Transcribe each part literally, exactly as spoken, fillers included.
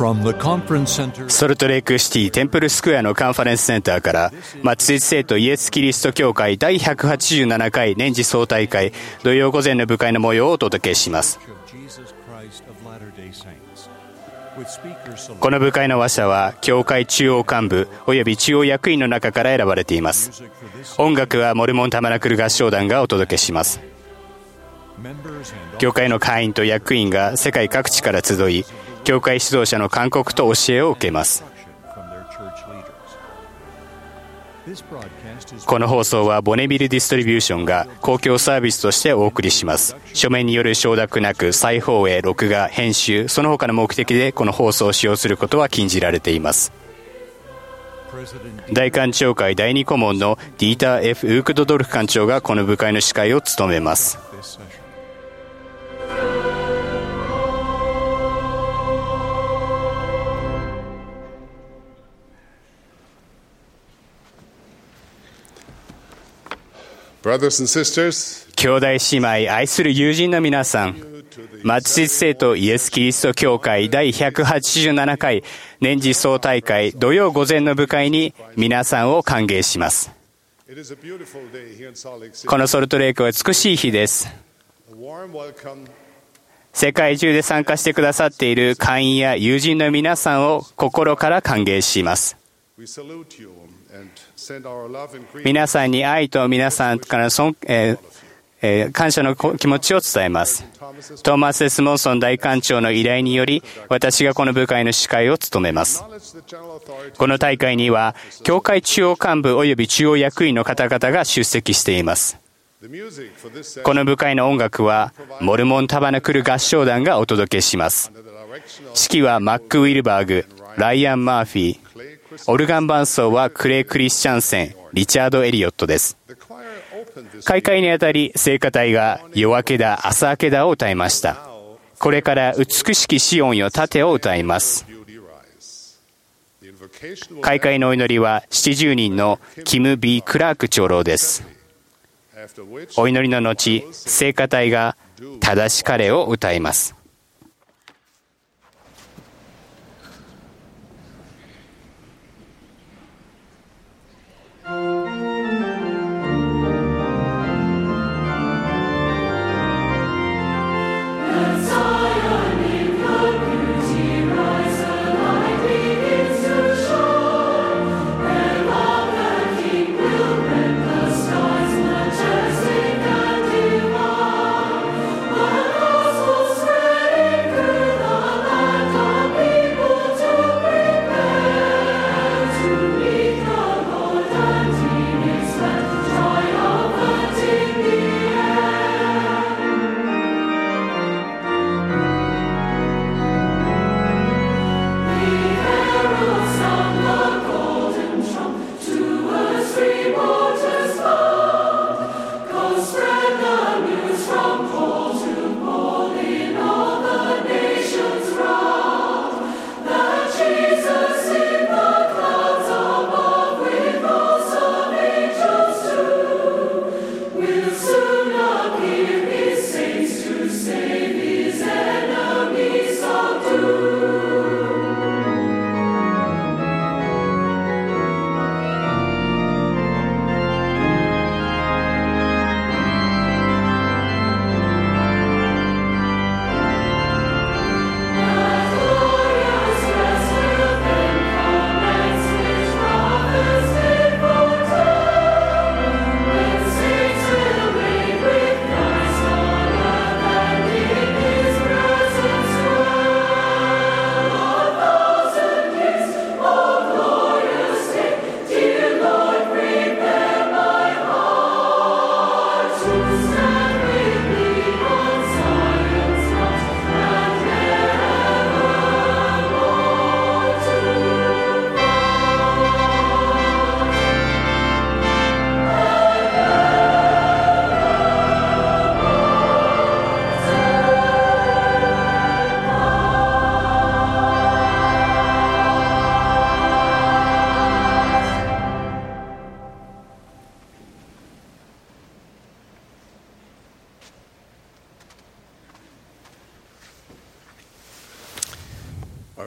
From the conference center ソルトレイクシティテンプルスクエアのカンファレンスセンターから末日聖徒イエス・キリスト教会第ひゃくはちじゅうななかい年次総大会土曜午前の部会の模様をお届けします。この部会の話者は教会中央幹部および中央役員の中から選ばれています。音楽はモルモンタマナクル合唱団がお届けします。教会の会員と役員が世界各地から集い、教会指導者の勧告と教えを受けます。この放送はボネビルディストリビューションが公共サービスとしてお送りします。書面による承諾なく再放映、録画、編集、その他の目的でこの放送を使用することは禁じられています。大官庁会第二顧問のディーター・ F ・ウークドドルフ官長がこの部会の司会を務めます。 Brothers and sisters, 兄弟姉妹、愛する友人の皆さん、末日聖徒イエス・キリスト教会第ひゃくはちじゅうななかい年次総大会土曜午前の部会に皆さんを歓迎します。このソルトレイクは美しい日です。世界中で参加してくださっている会員や友人の皆さんを心から歓迎します。皆さんに愛と皆さんから尊、えーえー、感謝の気持ちを伝えます。トーマス・エス・モンソン大官長の依頼により私がこの部会の司会を務めます。この大会には教会中央幹部および中央役員の方々が出席しています。この部会の音楽はモルモンタバナクル合唱団がお届けします。指揮はマック・ウィルバーグ、ライアン・マーフィー、オルガン伴奏はクレイ・クリスチャンセン、リチャード・エリオットです。開会にあたり聖歌隊が夜明けだ朝明けだを歌いました。これから美しきシオンよ立てを歌います。開会のお祈りはななじゅうにんのキム・ビー・クラーク長老です。お祈りの後、聖歌隊が正しかれを歌います。 Spread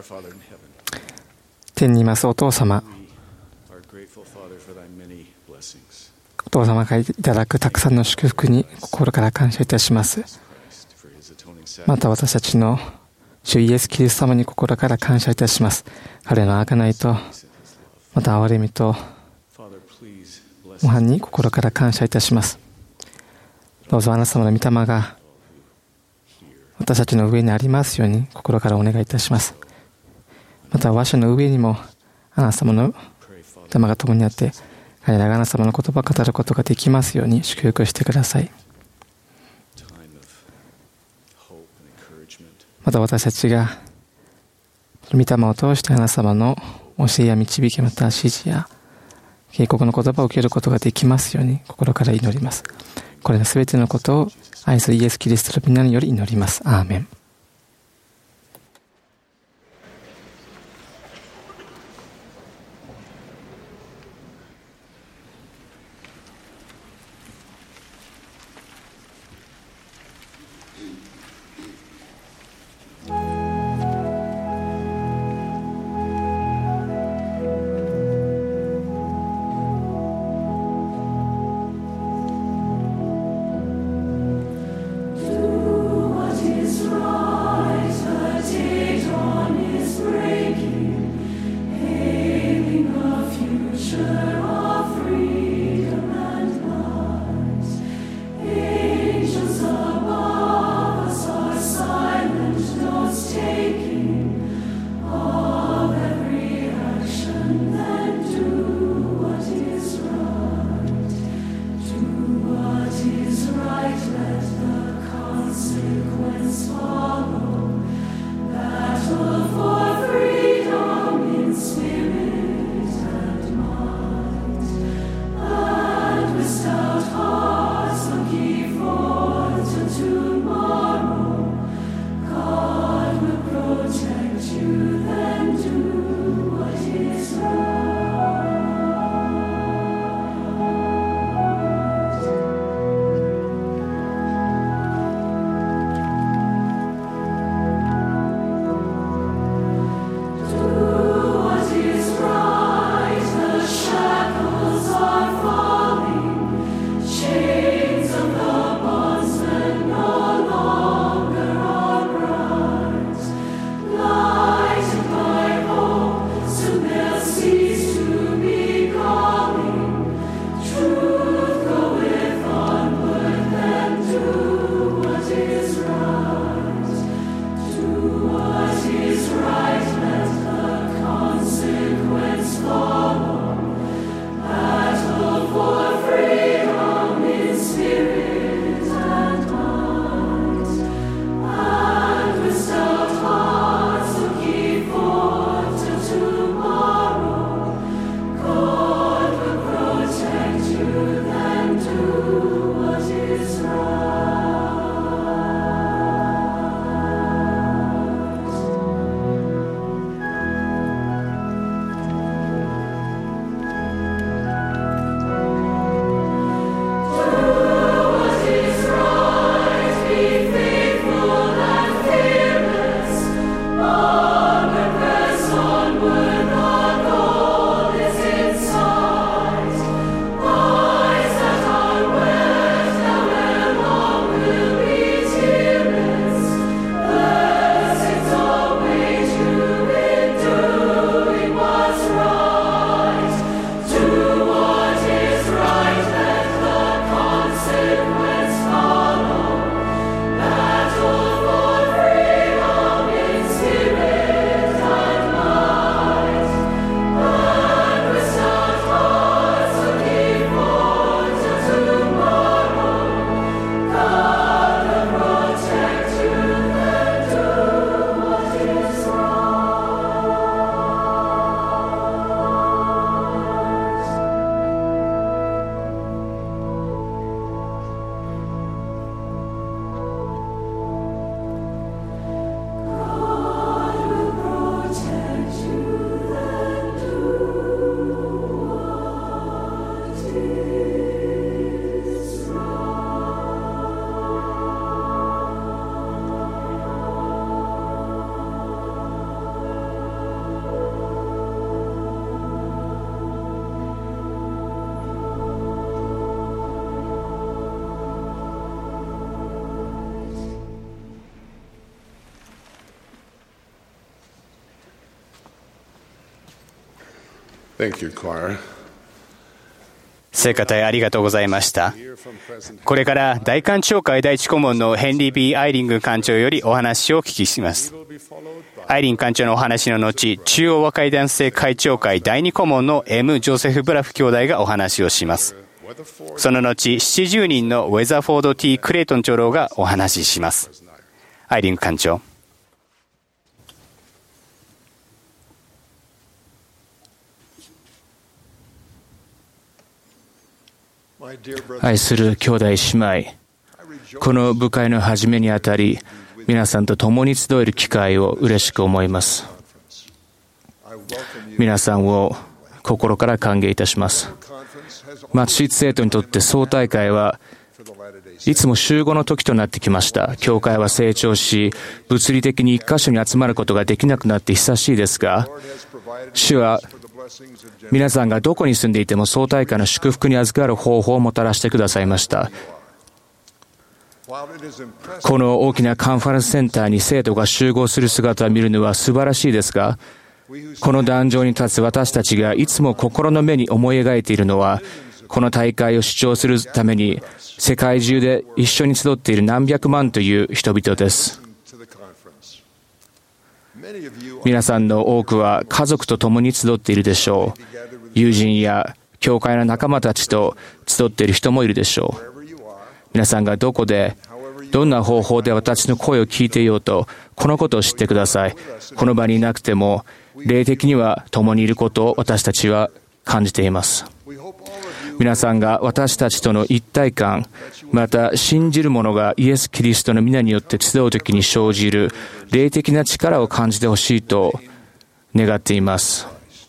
天にいますお父様、お父様がいただくたくさんの祝福に心から感謝いたします。また私たちの主イエス・キリスト様に心から感謝いたします。彼の贖いと、また憐れみと模範に心から感謝いたします。どうぞあなた様の御霊が私たちの上にありますように心からお願いいたします。また和紙の上にもあなた様の御霊が共にあって、彼らがあなた様の言葉を語ることができますように祝福してください。また私たちが御霊を通してあなた様の教えや導き、また指示や警告の言葉を受けることができますように心から祈ります。これらすべてのことを愛するイエス・キリストの皆により祈ります。アーメン。 What is wrong? Thank you, choir. 聖歌隊ありがとうございました。これから大官庁会第一顧問のヘンリー・ビー・アイリング官長よりお話をお聞きします。アイリン官長のお話の後、中央和解男性会長会第二顧問の M・ジョセフ・ブラフ兄弟がお話をします。その後、ななじゅうにんのウェザフォード・ T ・クレイトン長老がお話しします。アイリン官長。 愛する兄弟姉妹、この部会の始めにあたり、皆さんと共に集える機会を嬉しく思います。皆さんを心から歓迎いたします。松シ生徒にとって総大会はいつも集合の時となってきました。教会は成長し、物理的に一箇所に集まることができなくなって久しいですが、主は皆さんがどこに住んでいても総大会の祝福に預かる方法をもたらしてくださいました。この大きなカンファレンスセンターに生徒が集合する姿を見るのは素晴らしいですが、この壇上に立つ私たちがいつも心の目に思い描いているのは、この大会を主張するために世界中で一緒に集っている何百万という人々です。皆さんの多くは家族と共に集っているでしょう。友人や教会の仲間たちと集っている人もいるでしょう。皆さんがどこで、どんな方法で私の声を聞いていようと、このことを知ってください。この場にいなくても、霊的には共にいることを私たちは感じています。皆さんが私たちとの一体感、また信じる者がイエス・キリストの皆によって集うときに生じる霊的な力を感じてほしいと願っています。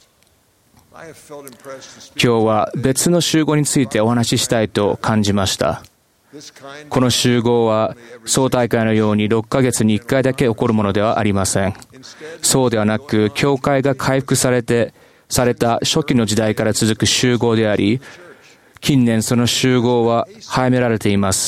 今日は別の集合についてお話ししたいと感じました。この集合は総大会のようにろっかげつにいっかいだけ起こるものではありません。そうではなく、教会が回復されて、された初期の時代から続く集合であり、近年その集合は早められています。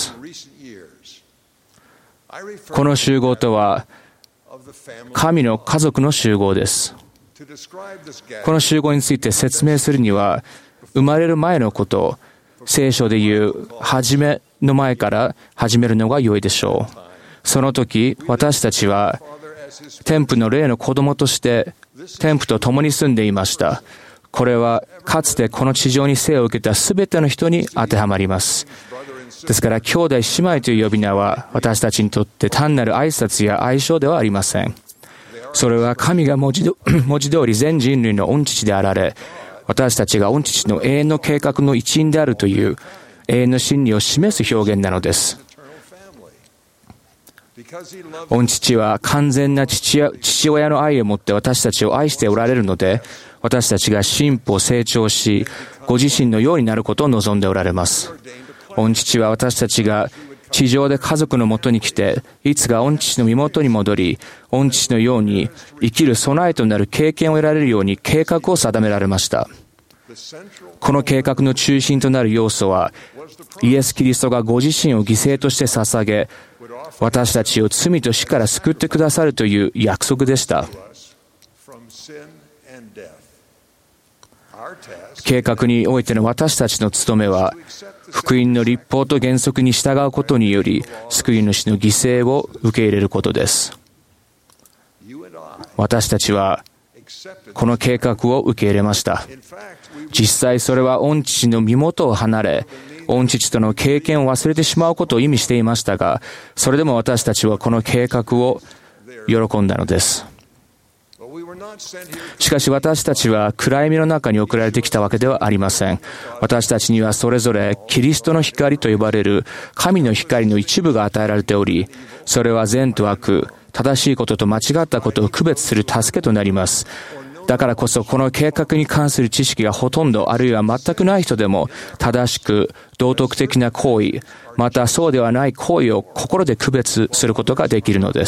この集合とは、神の家族の集合です。この集合について説明するには、生まれる前のこと、聖書でいう初めの前から始めるのが良いでしょう。その時、私たちは、天父の霊の子供として、天父と共に住んでいました。これは、かつてこの地上に生を受けたすべての人に当てはまります。ですから、兄弟姉妹という呼び名は、私たちにとって単なる挨拶や愛称ではありません。それは神が文字ど文字通り全人類の御父であられ、私たちが御父の永遠の計画の一員であるという永遠の真理を示す表現なのです。御父は完全な父や父親の愛を持って私たちを愛しておられるので、私たちが進歩成長し、ご自身のようになることを望んでおられます。御父は私たちが地上で家族のもとに来て、いつか御父の身元に戻り、御父のように生きる備えとなる経験を得られるように計画を定められました。この計画の中心となる要素は、イエス・キリストがご自身を犠牲として捧げ、私たちを罪と死から救ってくださるという約束でした。計画においての私たちの務めは、福音の律法と原則に従うことにより、救い主の犠牲を受け入れることです。私たちは、この計画を受け入れました。実際それは御父の身元を離れ、御父との経験を忘れてしまうことを意味していましたが、それでも私たちはこの計画を喜んだのです。しかし私たちは暗闇の中に送られてきたわけではありません。私たちにはそれぞれキリストの光と呼ばれる神の光の一部が与えられており、それは善と悪、正しいことと間違ったことを区別する助けとなります。だからこそこの計画に関する知識がほとんどあるいは全くない人でも正しく道徳的な行為、またそうではない行為を心で区別することができるのです。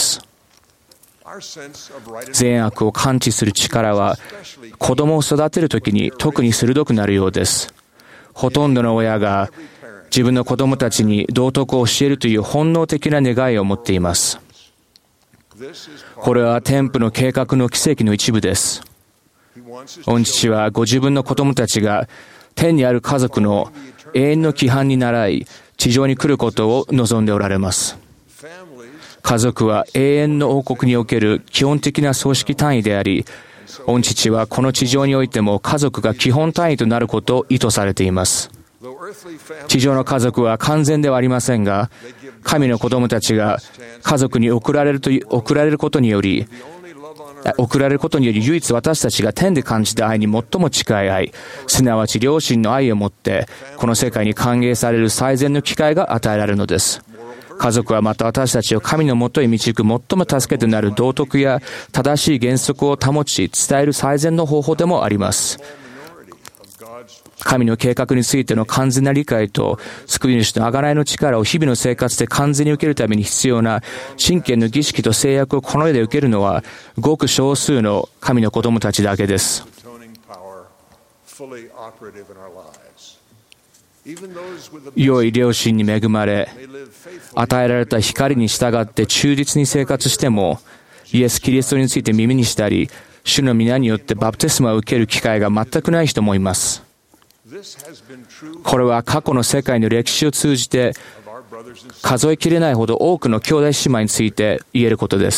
善悪を感知する力は子供を育てるときに特に鋭くなるようです。ほとんどの親が自分の子供たちに道徳を教えるという本能的な願いを持っています。これは天父の計画の奇跡の一部です。 御父はご自分の子供たちが天にある家族の永遠の規範に倣い、地上に来ることを望んでおられます。家族は永遠の王国における基本的な組織単位であり、御父はこの地上においても家族が基本単位となることを意図されています。地上の家族は完全ではありませんが、神の子供たちが家族に送られると送られることにより、送られることにより唯一私たちが天で感じた愛に最も近い愛、すなわち両親の愛をもって、この世界に歓迎される最善の機会が与えられるのです。家族はまた私たちを神のもとへ導く最も助けとなる道徳や正しい原則を保ち、伝える最善の方法でもあります。神の計画についての完全な理解と、救い主の贖いの力を日々の生活で完全に受けるために必要な真剣の儀式と制約をこの世で受けるのは、ごく少数の神の子供たちだけです。良い両親に恵まれ、与えられた光に従って忠実に生活しても、イエス・キリストについて耳にしたり、主の皆によってバプテスマを受ける機会が全くない人もいます。これは過去の世界の歴史を通じて数えきれないほど多くの兄弟姉妹について言えることです。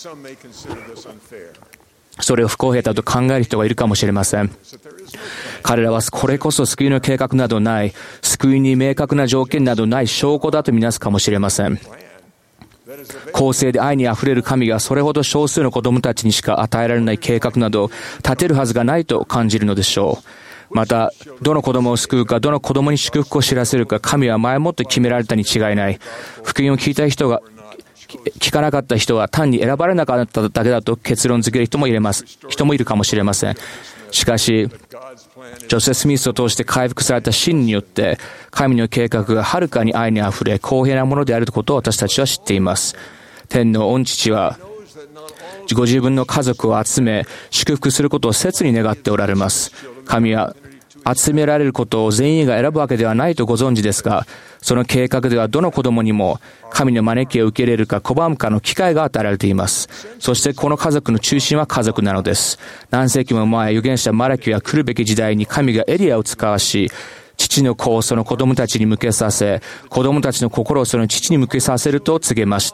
それを不公平だと考える人がいるかもしれません。彼らはこれこそ救いの計画などない、救いに明確な条件などない証拠だとみなすかもしれません。公正で愛にあふれる神がそれほど少数の子供たちにしか与えられない計画など立てるはずがないと感じるのでしょう。また、どの子供を救うか、どの子供に祝福を知らせるか、神は前もって決められたに違いない。福音を聞いた人が、聞かなかった人は単に選ばれなかっただけだと結論付ける人もいれます。人もいるかもしれません。しかし、ジョセフ・スミスを通して回復された真によって、神の計画がはるかに愛にあふれ、公平なものであることを私たちは知っています。天の御父は、ご自分の家族を集め、祝福することを切に願っておられます。神は集められることを全員が選ぶわけではないとご存知ですが、その計画ではどの子供にも神の招きを受け入れるか拒むかの機会が与えられています。そしてこの家族の中心は家族なのです。何世紀も前、預言者マラキは来るべき時代に神がエリアを使わし、父の子をその子供たちに向けさせ、子供たちの心をその父に向けさせると告げました。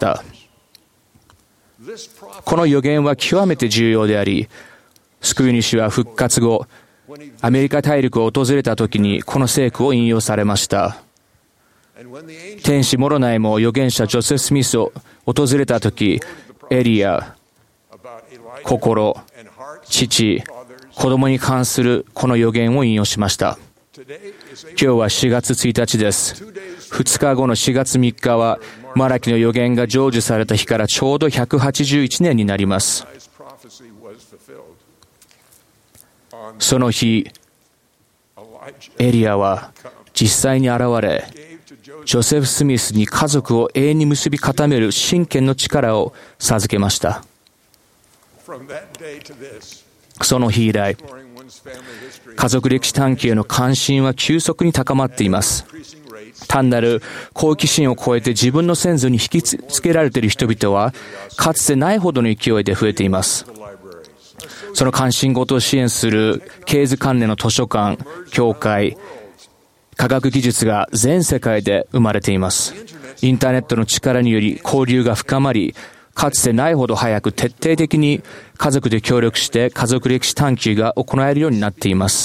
この予言は極めて重要であり、救い主は復活後、アメリカ大陸を訪れた時にこの聖句を引用されました。天使モロナイも預言者ジョセフ・スミスを訪れた時、エリア、心、父、子供に関するこの予言を引用しました。今日はしがつついたちです。ふつかごのしがつみっかはマラキの予言が成就された日からちょうどひゃくはちじゅういちねんになります。その日、エリアは実際に現れ、ジョセフ・スミスに家族を永遠に結び固める真剣の力を授けました。その日以来、家族歴史探求への関心は急速に高まっています。単なる好奇心を超えて自分の先祖に引きつけられている人々は、かつてないほどの勢いで増えています。その関心事を支援する経図関連の図書館、教会、科学技術が全世界で生まれています。インターネットの力により交流が深まり、かつてないほど早く徹底的に家族で協力して家族歴史探求が行えるようになっています。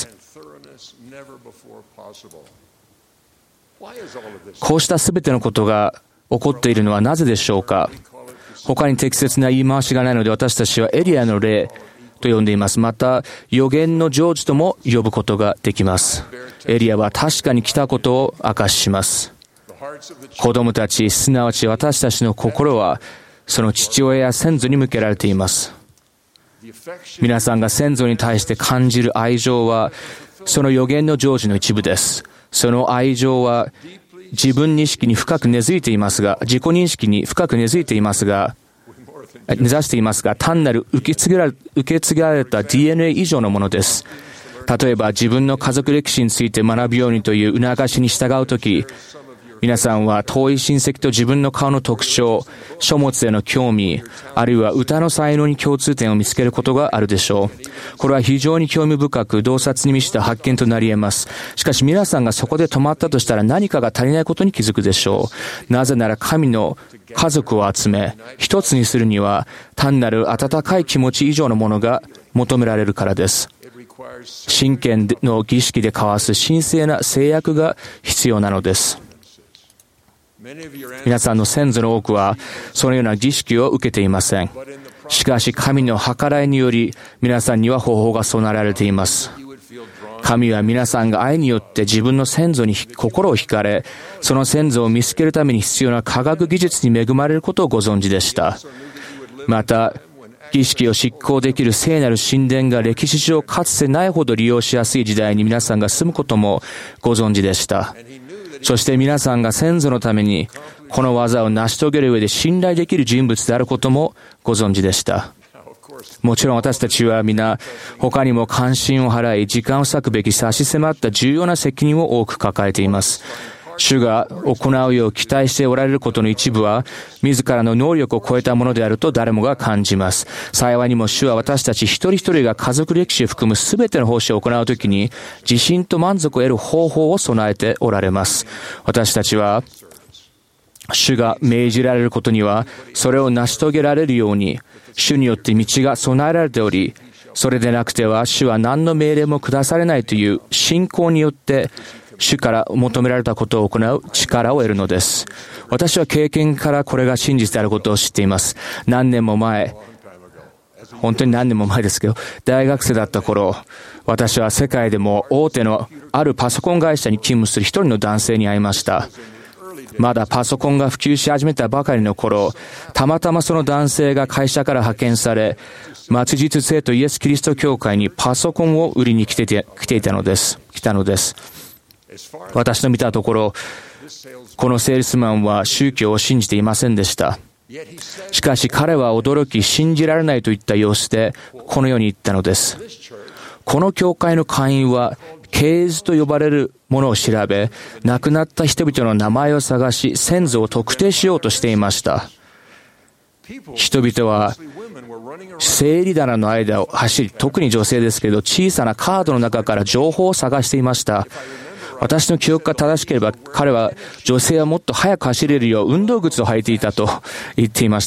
こうしたすべてのことが起こっているのはなぜでしょうか。他に適切な言い回しがないので、私たちはエリアの例と呼んでいます。また、予言の成就とも呼ぶことができます。エリアは確かに来たことを明かしします。子供たち、すなわち私たちの心は、その父親や先祖に向けられています。皆さんが先祖に対して感じる愛情は、その予言の成就の一部です。その愛情は、自分認識に深く根付いていますが、自己認識に深く根付いていますが、根ざしていますが、単なる受け継がれ、受け継がれた ディーエヌエー 以上のものです。例えば、自分の家族歴史について学ぶようにという促しに従うとき、 皆さんは遠い親戚と自分の顔の特徴、書物への興味、あるいは歌の才能に共通点を見つけることがあるでしょう。これは非常に興味深く、洞察に満ちた発見となり得ます。しかし皆さんがそこで止まったとしたら何かが足りないことに気づくでしょう。なぜなら神の家族を集め、一つにするには単なる温かい気持ち以上のものが求められるからです。神権の儀式で交わす神聖な制約が必要なのです。皆さんの先祖の多くはそのような儀式を受けていません。しかし神の計らいにより皆さんには方法が備えられています。神は皆さんが愛によって自分の先祖に心を惹かれ、その先祖を見つけるために必要な科学技術に恵まれることをご存知でした。また儀式を執行できる聖なる神殿が歴史上かつてないほど利用しやすい時代に皆さんが住むこともご存知でした。そして皆さんが先祖のためにこの技を成し遂げる上で信頼できる人物であることもご存知でした。もちろん私たちは皆他にも関心を払い時間を割くべき差し迫った重要な責任を多く抱えています。主が行うよう期待しておられることの一部は自らの能力を超えたものであると誰もが感じます。幸いにも主は私たち一人一人が家族歴史を含むすべての奉仕を行うときに自信と満足を得る方法を備えておられます。私たちは主が命じられることにはそれを成し遂げられるように主によって道が備えられており、それでなくては主は何の命令も下されないという信仰によって主から求められたことを行う力を得るのです。私は経験からこれが真実であることを知っています。何年も前、本当に何年も前ですけど、大学生だった頃、私は世界でも大手のあるパソコン会社に勤務する一人の男性に会いました。まだパソコンが普及し始めたばかりの頃、たまたまその男性が会社から派遣され、末日生徒イエス・キリスト教会にパソコンを売りに来てて、来ていたのです。来たのです。私の見たところ、このセールスマンは宗教を信じていませんでした。しかし彼は驚き、信じられないといった様子で、このように言ったのです。この教会の会員は、系図と呼ばれるものを調べ、亡くなった人々の名前を探し、先祖を特定しようとしていました。人々は整理棚の間を走り、特に女性ですけど、小さなカードの中から情報を探していました。私の記憶が正しければ、彼は女性はもっと速く走れるよう運動靴を履いていたと言っていました。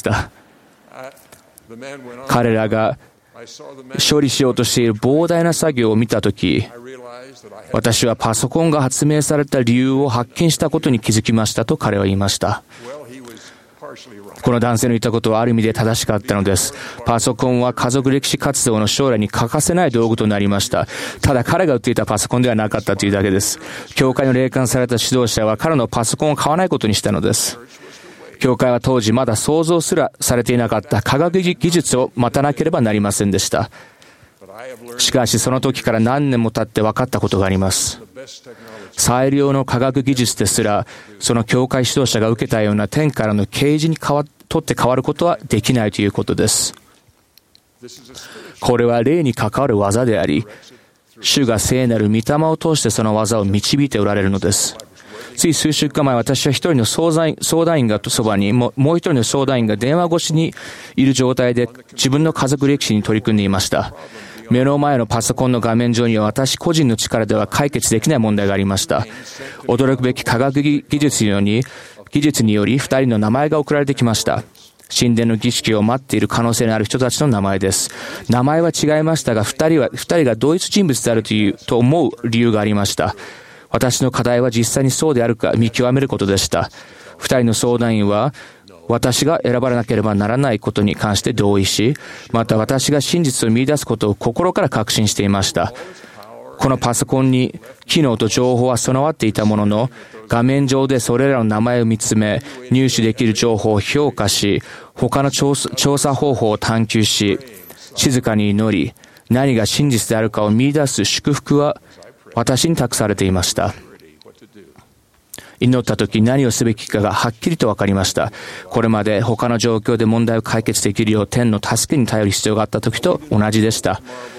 彼らが処理しようとしている膨大な作業を見たとき、私はパソコンが発明された理由を発見したことに気づきましたと彼は言いました。この男性の言ったことはある意味で正しかったのです。パソコンは家族歴史活動の将来に欠かせない道具となりました。ただ彼が売っていたパソコンではなかったというだけです。教会の霊感された指導者は彼のパソコンを買わないことにしたのです。教会は当時まだ想像すらされていなかった科学技術を待たなければなりませんでした。しかしその時から何年も経って分かったことがあります。最良の科学技術ですら、その教会指導者が受けたような天からの啓示に変わとって変わることはできないということです。これは霊に関わる技であり、主が聖なる御霊を通してその技を導いておられるのです。つい数週間前、私は一人の相談員、相談員がそばに、もう一人の相談員が電話越しにいる状態で自分の家族歴史に取り組んでいました。目の前のパソコンの画面上には私個人の力では解決できない問題がありました。驚くべき科学技術により、技術により二人の名前が送られてきました。神殿の儀式を待っている可能性のある人たちの名前です。名前は違いましたが、二人は、二人が同一人物であるという、と思う理由がありました。私の課題は実際にそうであるか見極めることでした。二人の相談員は、私が選ばれなければならないことに関して同意し、また私が真実を見出すことを心から確信していました。このパソコンに機能と情報は備わっていたものの、画面上でそれらの名前を見つめ、入手できる情報を評価し、他の調査、調査方法を探求し、静かに祈り、何が真実であるかを見出す祝福は私に託されていました。祈った時何をすべきかがはっきりと分かりました。これまで他の状況で問題を解決できるよう天の助けに頼る必要があった時と同じでした。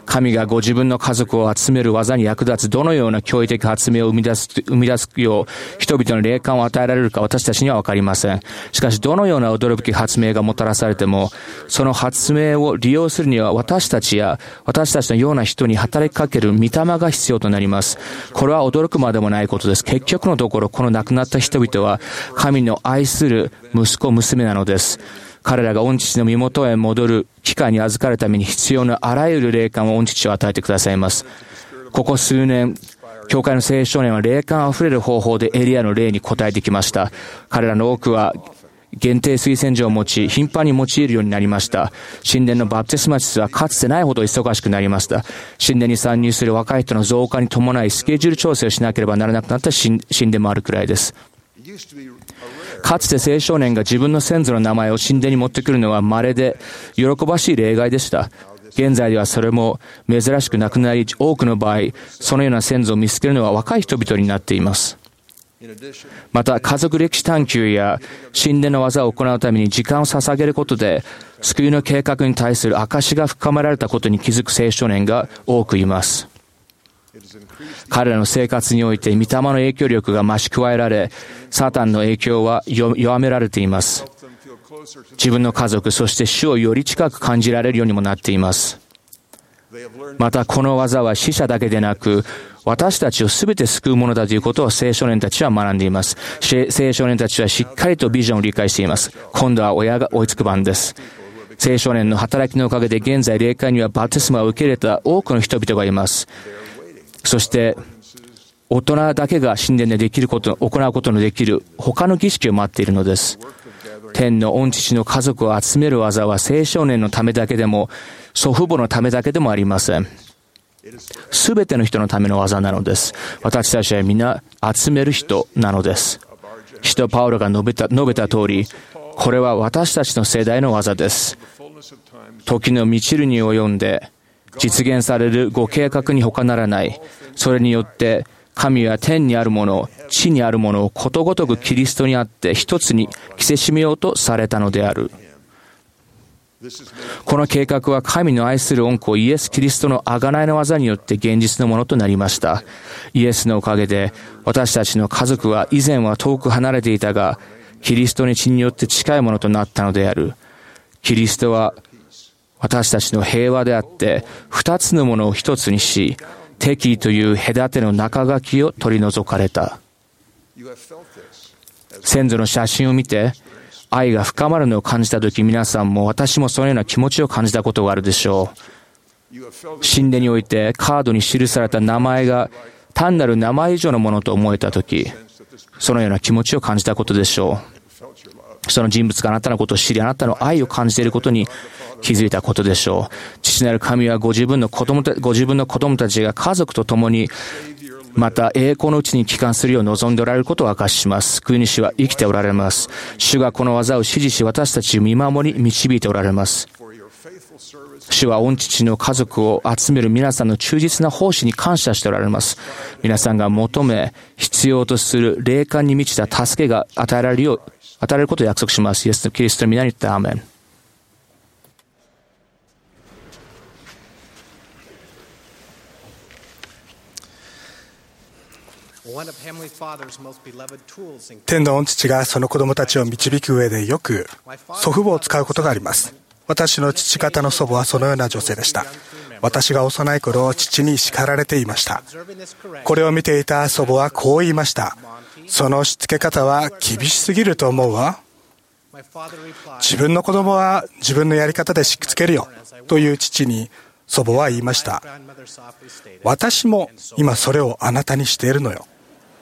神がご自分の家族を集める技に役立つどのような驚異的発明を生み出す、生み出すよう人々の霊感を与えられるか私たちには分かりません。しかしどのような驚き発明がもたらされても、その発明を利用するには私たちや私たちのような人に働きかける御霊が必要となります。これは驚くまでもないことです。結局のところ、この亡くなった人々は神の愛する息子娘なのです。彼らが御父の身元へ戻る機会に預かるために必要なあらゆる霊感を御父を与えてくださいます。ここ数年、教会の青少年は霊感あふれる方法でエリアの霊に応えてきました。彼らの多くは限定推薦状を持ち、頻繁に用いるようになりました。神殿のバプテスマ室はかつてないほど忙しくなりました。神殿に参入する若い人の増加に伴いスケジュール調整をしなければならなくなった神殿もあるくらいです。かつて青少年が自分の先祖の名前を神殿に持ってくるのは稀で喜ばしい例外でした。現在ではそれも珍しくなくなり、多くの場合そのような先祖を見つけるのは若い人々になっています。また家族歴史探求や神殿の技を行うために時間を捧げることで救いの計画に対する証が深められたことに気づく青少年が多くいます。彼らの生活において御霊の影響力が増し加えられ、サタンの影響は弱められています。自分の家族、そして主をより近く感じられるようにもなっています。またこの技は死者だけでなく、私たちをすべて救うものだということを青少年たちは学んでいます。青少年たちはしっかりとビジョンを理解しています。今度は親が追いつく番です。青少年の働きのおかげで現在霊界にはバプテスマを受け入れた多くの人々がいます。そして大人だけが神殿でできること、行うことのできる他の儀式を待っているのです。天の御父の家族を集める技は青少年のためだけでも祖父母のためだけでもありません。すべての人のための技なのです。私たちは皆集める人なのです。使徒パウロが述べた、述べた通り、これは私たちの世代の技です。時の満ちるに及んで実現されるご計画に他ならない。それによって神は天にあるもの、地にあるものをことごとくキリストにあって一つに着せしめようとされたのである。この計画は神の愛する御子イエス・キリストの贖いの技によって現実のものとなりました。イエスのおかげで私たちの家族は以前は遠く離れていたが、キリストの血によって近いものとなったのである。キリストは私たちの平和であって、二つのものを一つにし、敵意という隔ての中垣を取り除かれた。先祖の写真を見て、愛が深まるのを感じたとき、皆さんも私もそのような気持ちを感じたことがあるでしょう。神殿においてカードに記された名前が単なる名前以上のものと思えたとき、そのような気持ちを感じたことでしょう。その人物があなたのことを知り、あなたの愛を感じていることに気づいたことでしょう。父なる神はご自分の子供た、ご自分の子供たちが家族と共に、また栄光のうちに帰還するよう望んでおられることを明かしします。救い主は生きておられます。主がこの技を指示し、私たちを見守り導いておられます。主は御父の家族を集める皆さんの忠実な奉仕に感謝しておられます。皆さんが求め必要とする霊感に満ちた助けが与えられるよう与えられることを約束します。イエスのキリストの皆によってアーメン。 天の御父がその子供たちを導く上でよく祖父母を使うことがあります。私の父方の祖母はそのような女性でした。私が幼い頃、父に叱られていました。これを見ていた祖母はこう言いました。そのしつけ方は厳しすぎると思うわ。自分の子供は自分のやり方でしつけるよという父に祖母は言いました。私も今それをあなたにしているのよ。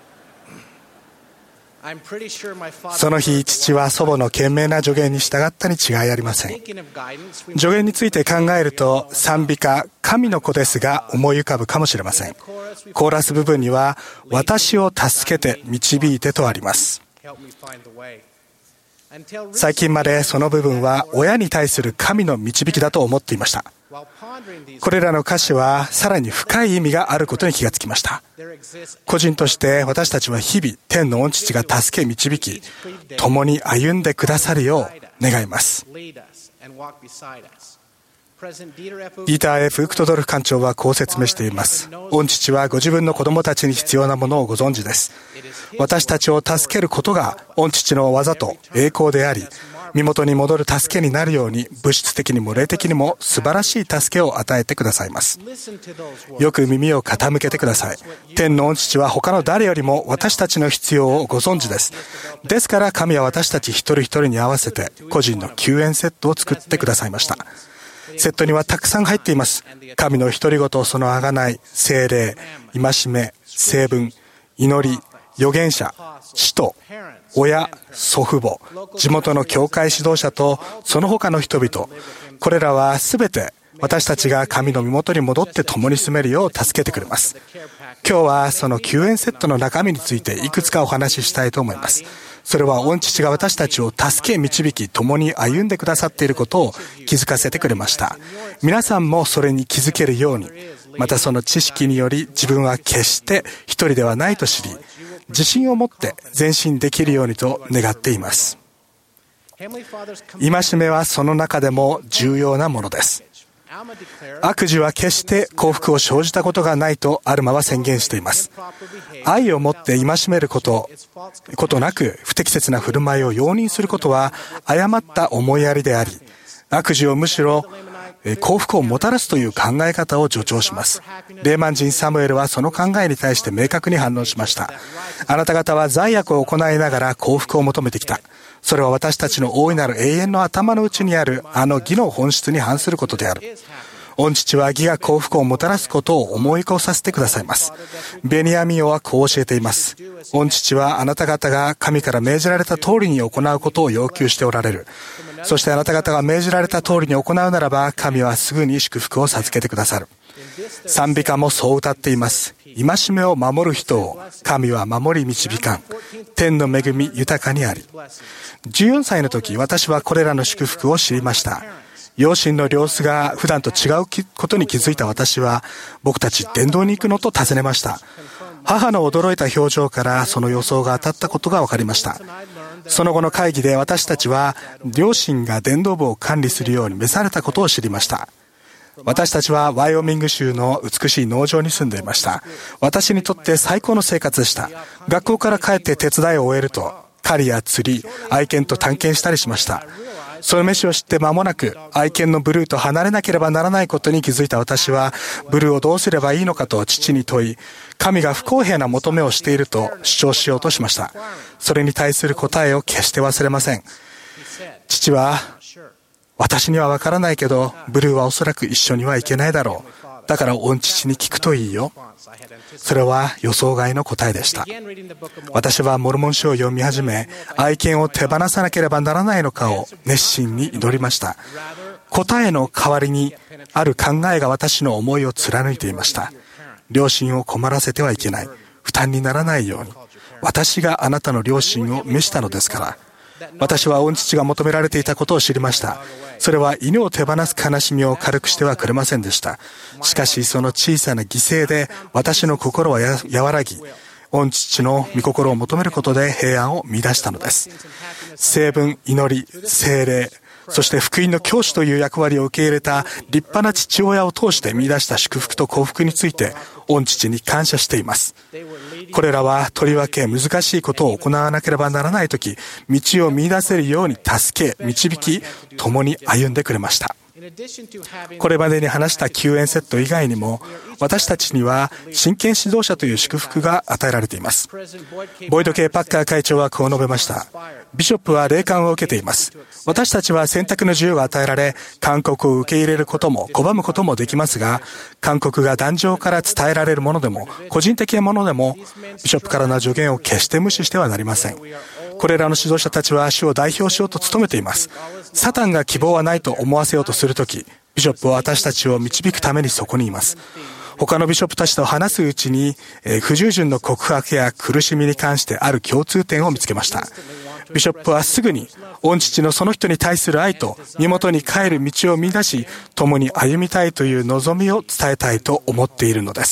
その日、父は祖母の賢明な助言に従ったに違いありません。助言について考えると、賛美歌「神の子です」が思い浮かぶかもしれません。コーラス部分には「私を助けて導いて」とあります。最近までその部分は親に対する神の導きだと思っていました。これらの歌詞はさらに深い意味があることに気がつきました。個人として私たちは日々天の御父が助け導き、共に歩んでくださるよう願います。 ディーター・エフ・クトドルフ艦長はこう説明しています。御父はご自分の子供たちに必要なものをご存知です。私たちを助けることが御父の技と栄光であり、身元に戻る助けになるように、物質的にも霊的にも素晴らしい助けを与えてくださいます。よく耳を傾けてください。天の御父は他の誰よりも私たちの必要をご存知です。ですから神は私たち一人一人に合わせて個人の救援セットを作ってくださいました。セットにはたくさん入っています。神の独り言、その贖い、聖霊、戒め、聖文、祈り、預言者、使徒、親、祖父母、地元の教会指導者とその他の人々、これらはすべて私たちが神の身元に戻って共に住めるよう助けてくれます。今日はその救援セットの中身についていくつかお話ししたいと思います。それは御父が私たちを助け導き共に歩んでくださっていることを気づかせてくれました。皆さんもそれに気づけるように、またその知識により自分は決して一人ではないと知り、自信を持って前進できるようにと願っています。戒めはその中でも重要なものです。悪事は決して幸福を生じたことがないとアルマは宣言しています。愛をもって戒めることことなく不適切な振る舞いを容認することは誤った思いやりであり、悪事をむしろ幸福をもたらすという考え方を助長します。レーマン人サムエルはその考えに対して明確に反論しました。あなた方は罪悪を行いながら幸福を求めてきた。それは私たちの大いなる永遠の頭の内にあるあの義の本質に反することである。御父は義が幸福をもたらすことを思い起こさせてくださいます。ベニヤミン王はこう教えています。御父はあなた方が神から命じられた通りに行うことを要求しておられる。そしてあなた方が命じられた通りに行うならば、神はすぐに祝福を授けてくださる。賛美歌もそう歌っています。戒めを守る人を神は守り導かん。天の恵み豊かにあり。じゅうよんさいの時、私はこれらの祝福を知りました。両親の様子が普段と違うことに気づいた私は、僕たち伝道に行くのと尋ねました。母の驚いた表情からその予想が当たったことが分かりました。その後の会議で私たちは両親が伝道部を管理するように召されたことを知りました。私たちはワイオミング州の美しい農場に住んでいました。私にとって最高の生活でした。学校から帰って手伝いを終えると、狩りや釣り、愛犬と探検したりしました。その飯を知って間もなく愛犬のブルーと離れなければならないことに気づいた私は、ブルーをどうすればいいのかと父に問い、神が不公平な求めをしていると主張しようとしました。それに対する答えを決して忘れません。父は、私にはわからないけど、ブルーはおそらく一緒には行けないだろう。だから御父に聞くといいよ。それは予想外の答えでした。私はモルモン書を読み始め、愛犬を手放さなければならないのかを熱心に祈りました。答えの代わりにある考えが私の思いを貫いていました。両親を困らせてはいけない。負担にならないように。私があなたの両親を召したのですから。私は御父が求められていたことを知りました。それは犬を手放す悲しみを軽くしてはくれませんでした。しかしその小さな犠牲で私の心はや和らぎ、御父の御心を求めることで平安を見出したのです。聖文、祈り、聖霊、そして福音の教師という役割を受け入れた立派な父親を通して見出した祝福と幸福について御父に感謝しています。これらはとりわけ難しいことを行わなければならないとき、道を見出せるように助け、導き、共に歩んでくれました。これまでに話した救援セット以外にも、私たちには真剣指導者という祝福が与えられています。ボイド・K・パッカー会長はこう述べました。ビショップは霊感を受けています。私たちは選択の自由が与えられ、勧告を受け入れることも拒むこともできますが、勧告が壇上から伝えられるものでも、個人的なものでも、ビショップからの助言を決して無視してはなりません。これらの指導者たちは主を代表しようと努めています。サタンが希望はないと思わせようとするとき、ビショップは私たちを導くためにそこにいます。他のビショップたちと話すうちに、えー、不従順の告白や苦しみに関してある共通点を見つけました。ビショップはすぐに御父のその人に対する愛と身元に帰る道を見出し、共に歩みたいという望みを伝えたいと思っているのです。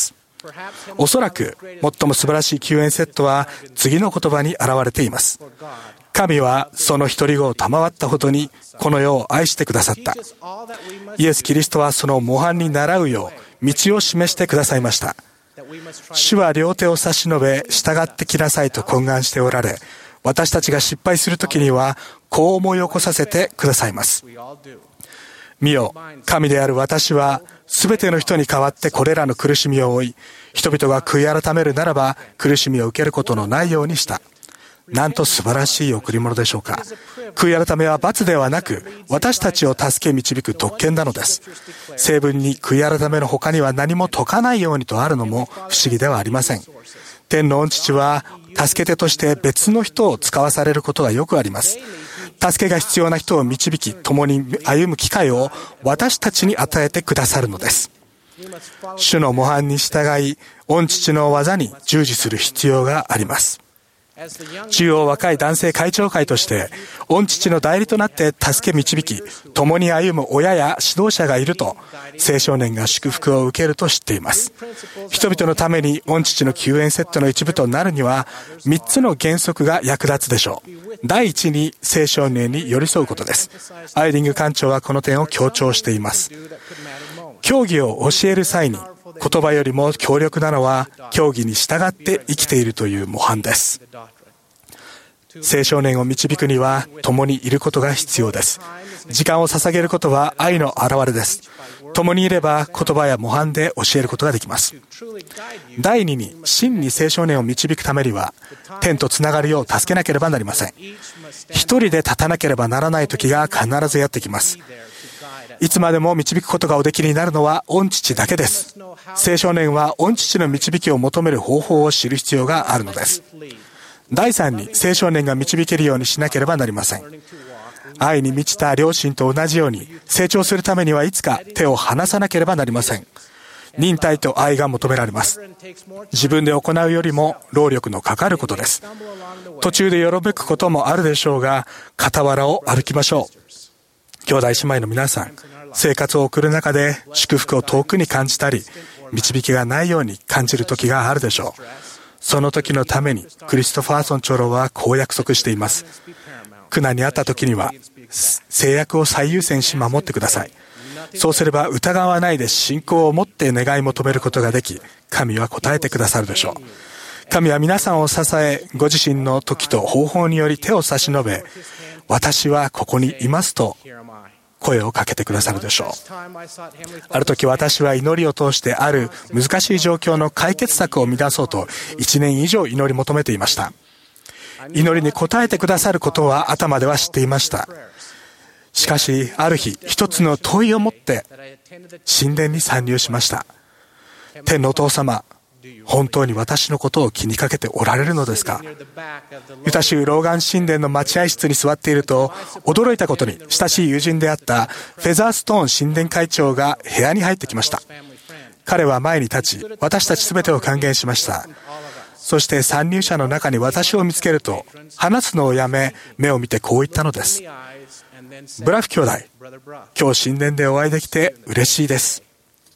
おそらく最も素晴らしい救援セットは次の言葉に表れています。神はその独り子を賜ったほどにこの世を愛してくださった。イエス・キリストはその模範に倣うよう道を示してくださいました。主は両手を差し伸べ従ってきなさいと懇願しておられ、私たちが失敗するときにはこう思い起こさせてくださいます。見よ、神である私はすべての人に代わってこれらの苦しみを負い、人々が悔い改めるならば苦しみを受けることのないようにした。なんと素晴らしい贈り物でしょうか。悔い改めは罰ではなく、私たちを助け導く特権なのです。聖文に悔い改めの他には何も解かないようにとあるのも不思議ではありません。天の御父は助け手として別の人を使わされることがよくあります。助けが必要な人を導き、共に歩む機会を私たちに与えてくださるのです。主の模範に従い、御父の技に従事する必要があります。中央若い男性会長会として、御父の代理となって助け導き、共に歩む親や指導者がいると、青少年が祝福を受けると知っています。人々のために御父の救援セットの一部となるには、みっつの原則が役立つでしょう。第一に、青少年に寄り添うことです。アイリング館長はこの点を強調しています。教義を教える際に、言葉よりも強力なのは教義に従って生きているという模範です。青少年を導くには共にいることが必要です。時間を捧げることは愛の表れです。共にいれば言葉や模範で教えることができます。第二に、真に青少年を導くためには天とつながるよう助けなければなりません。一人で立たなければならない時が必ずやってきます。いつまでも導くことがおできになるのは御父だけです。青少年は御父の導きを求める方法を知る必要があるのです。第三に、青少年が導けるようにしなければなりません。愛に満ちた両親と同じように成長するためにはいつか手を離さなければなりません。忍耐と愛が求められます。自分で行うよりも労力のかかることです。途中でよろめくこともあるでしょうが、傍らを歩きましょう。兄弟姉妹の皆さん、生活を送る中で祝福を遠くに感じたり、導きがないように感じる時があるでしょう。その時のためにクリストファーソン長老はこう約束しています。苦難にあった時には制約を最優先し守ってください。そうすれば疑わないで信仰を持って願い求めることができ、神は答えてくださるでしょう。神は皆さんを支え、ご自身の時と方法により手を差し伸べ、私はここにいますと声をかけてくださるでしょう。ある時、私は祈りを通してある難しい状況の解決策を見出そうといちねん以上祈り求めていました。祈りに応えてくださることは頭では知っていました。しかしある日、一つの問いを持って神殿に参入しました。天のお父様、本当に私のことを気にかけておられるのですか？ユタ州ローガン神殿の待合室に座っていると、驚いたことに親しい友人であったフェザーストーン神殿会長が部屋に入ってきました。彼は前に立ち、私たちすべてを歓迎しました。そして参入者の中に私を見つけると、話すのをやめ、目を見てこう言ったのです。ブラフ兄弟、今日神殿でお会いできて嬉しいです。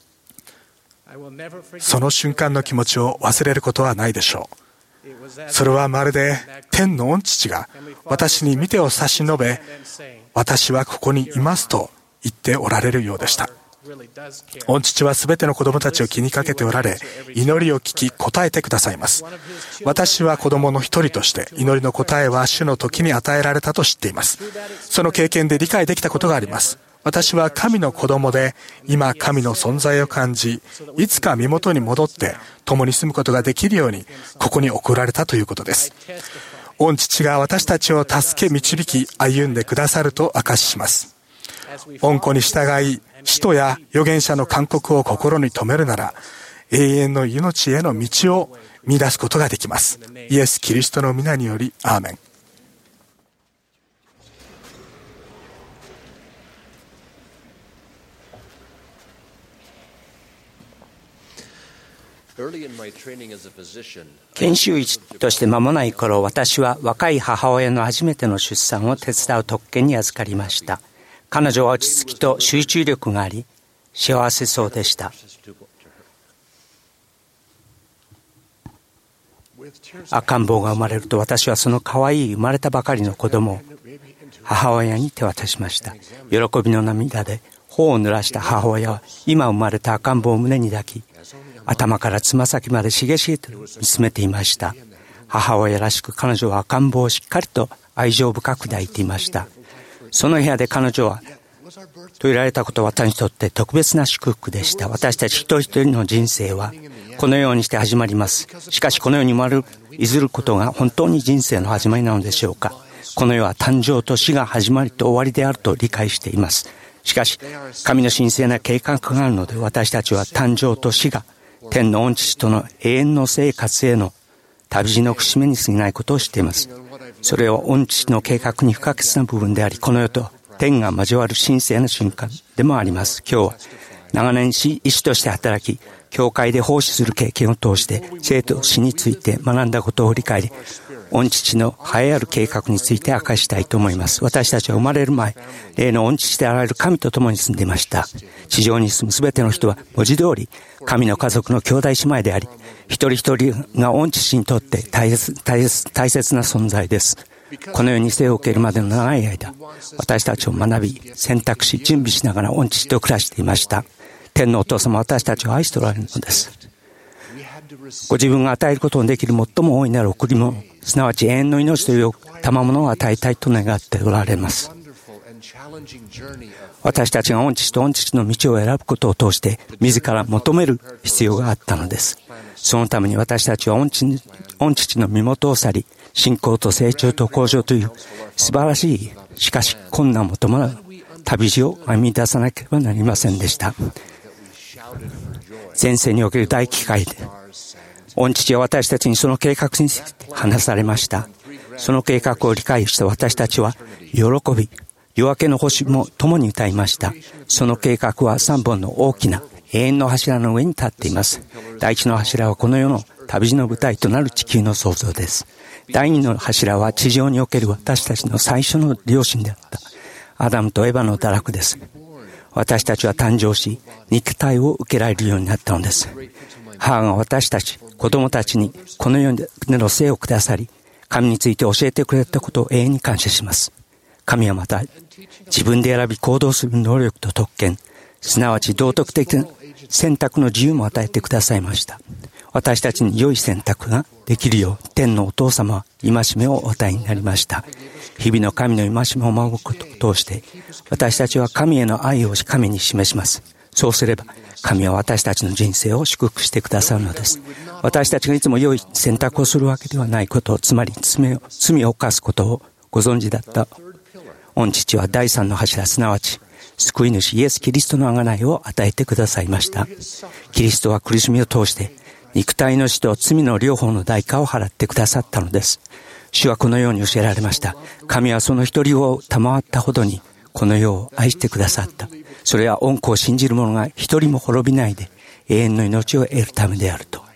その瞬間の気持ちを忘れることはないでしょう。それはまるで天の御父が私に見てを差し伸べ、私はここにいますと言っておられるようでした。御父はすべての子供たちを気にかけておられ、祈りを聞き答えてくださいます。私は子供の一人として祈りの答えは主の時に与えられたと知っています。その経験で理解できたことがあります。私は神の子供で、今神の存在を感じ、いつか身元に戻って共に住むことができるようにここに送られたということです。御父が私たちを助け導き歩んでくださると証しします。御子に従い、使徒や預言者の勧告を心に留めるなら、永遠の命への道を見出すことができます。イエス・キリストの皆により、アーメン。 研修医として間もない頃、私は若い母親の初めての出産を手伝う特権に預かりました。彼女は落ち着きと集中力があり、幸せそうでした。 赤ん坊が生まれると、私はその可愛い生まれたばかりの子供を母親に手渡しました。喜びの涙で頬を濡らした母親は、今生まれた赤ん坊を胸に抱き、頭からつま先までしげしげと見つめていました。母親らしく彼女は赤ん坊をしっかりと愛情深く抱いていました。その部屋で彼女はと言われたことは、私にとって特別な祝福でした。私たち一人一人の人生はこのようにして始まります。しかしこの世に生まれるいずることが本当に人生の始まりなのでしょうか。この世は誕生と死が始まりと終わりであると理解しています。しかし神の神聖な計画があるので、私たちは誕生と死が天の御父との永遠の生活への旅路の節目に過ぎないことを知っています。それは御父の計画に不可欠な部分であり、この世と天が交わる神聖な瞬間でもあります。今日は長年医師として働き、教会で奉仕する経験を通して生と死について学んだことを振り返り、御父の栄えある計画について明かしたいと思います。私たちは生まれる前、霊の御父であられる神と共に住んでいました。地上に住むすべての人は文字通り神の家族の兄弟姉妹であり、一人一人が御父にとって大切、大切、大切な存在です。この世に生を受けるまでの長い間、私たちを学び、選択し、準備しながら御父と暮らしていました。天のお父様は私たちを愛しておられるのです。ご自分が与えることのできる最も大いなる贈り物、すなわち永遠の命という賜物を与えたいと願っておられます。私たちが御父と御父の道を選ぶことを通して自ら求める必要があったのです。そのために私たちは御父、御父の身元を去り、信仰と成長と向上という素晴らしい、しかし困難も伴う旅路を歩み出さなければなりませんでした。前世における大機会で、御父は私たちにその計画について話されました。その計画を理解した私たちは喜び、夜明けの星も共に歌いました。その計画は三本の大きな永遠の柱の上に立っています。第一の柱はこの世の旅路の舞台となる地球の創造です。第二の柱は地上における私たちの最初の両親であったアダムとエバの堕落です。私たちは誕生し、肉体を受けられるようになったのです。母が私たち、子供たちにこの世での生をくださり、神について教えてくれたことを永遠に感謝します。神はまた、自分で選び行動する能力と特権、すなわち道徳的な選択の自由も与えてくださいました。私たちに良い選択ができるよう、天のお父様は戒めをお与えになりました。日々の神の戒めを守ることを通して、私たちは神への愛を神に示します。そうすれば、神は私たちの人生を祝福してくださるのです。私たちがいつも良い選択をするわけではないことを、つまり罪を、罪を犯すことをご存知だった御父は第三の柱、すなわち救い主イエス・キリストの贖いを与えてくださいました。キリストは苦しみを通して肉体の死と罪の両方の代価を払ってくださったのです。主はこのように教えられました。神はその一人を賜ったほどにこの世を愛してくださった。それは御子を信じる者が一人も滅びないで永遠の命を得るためであると。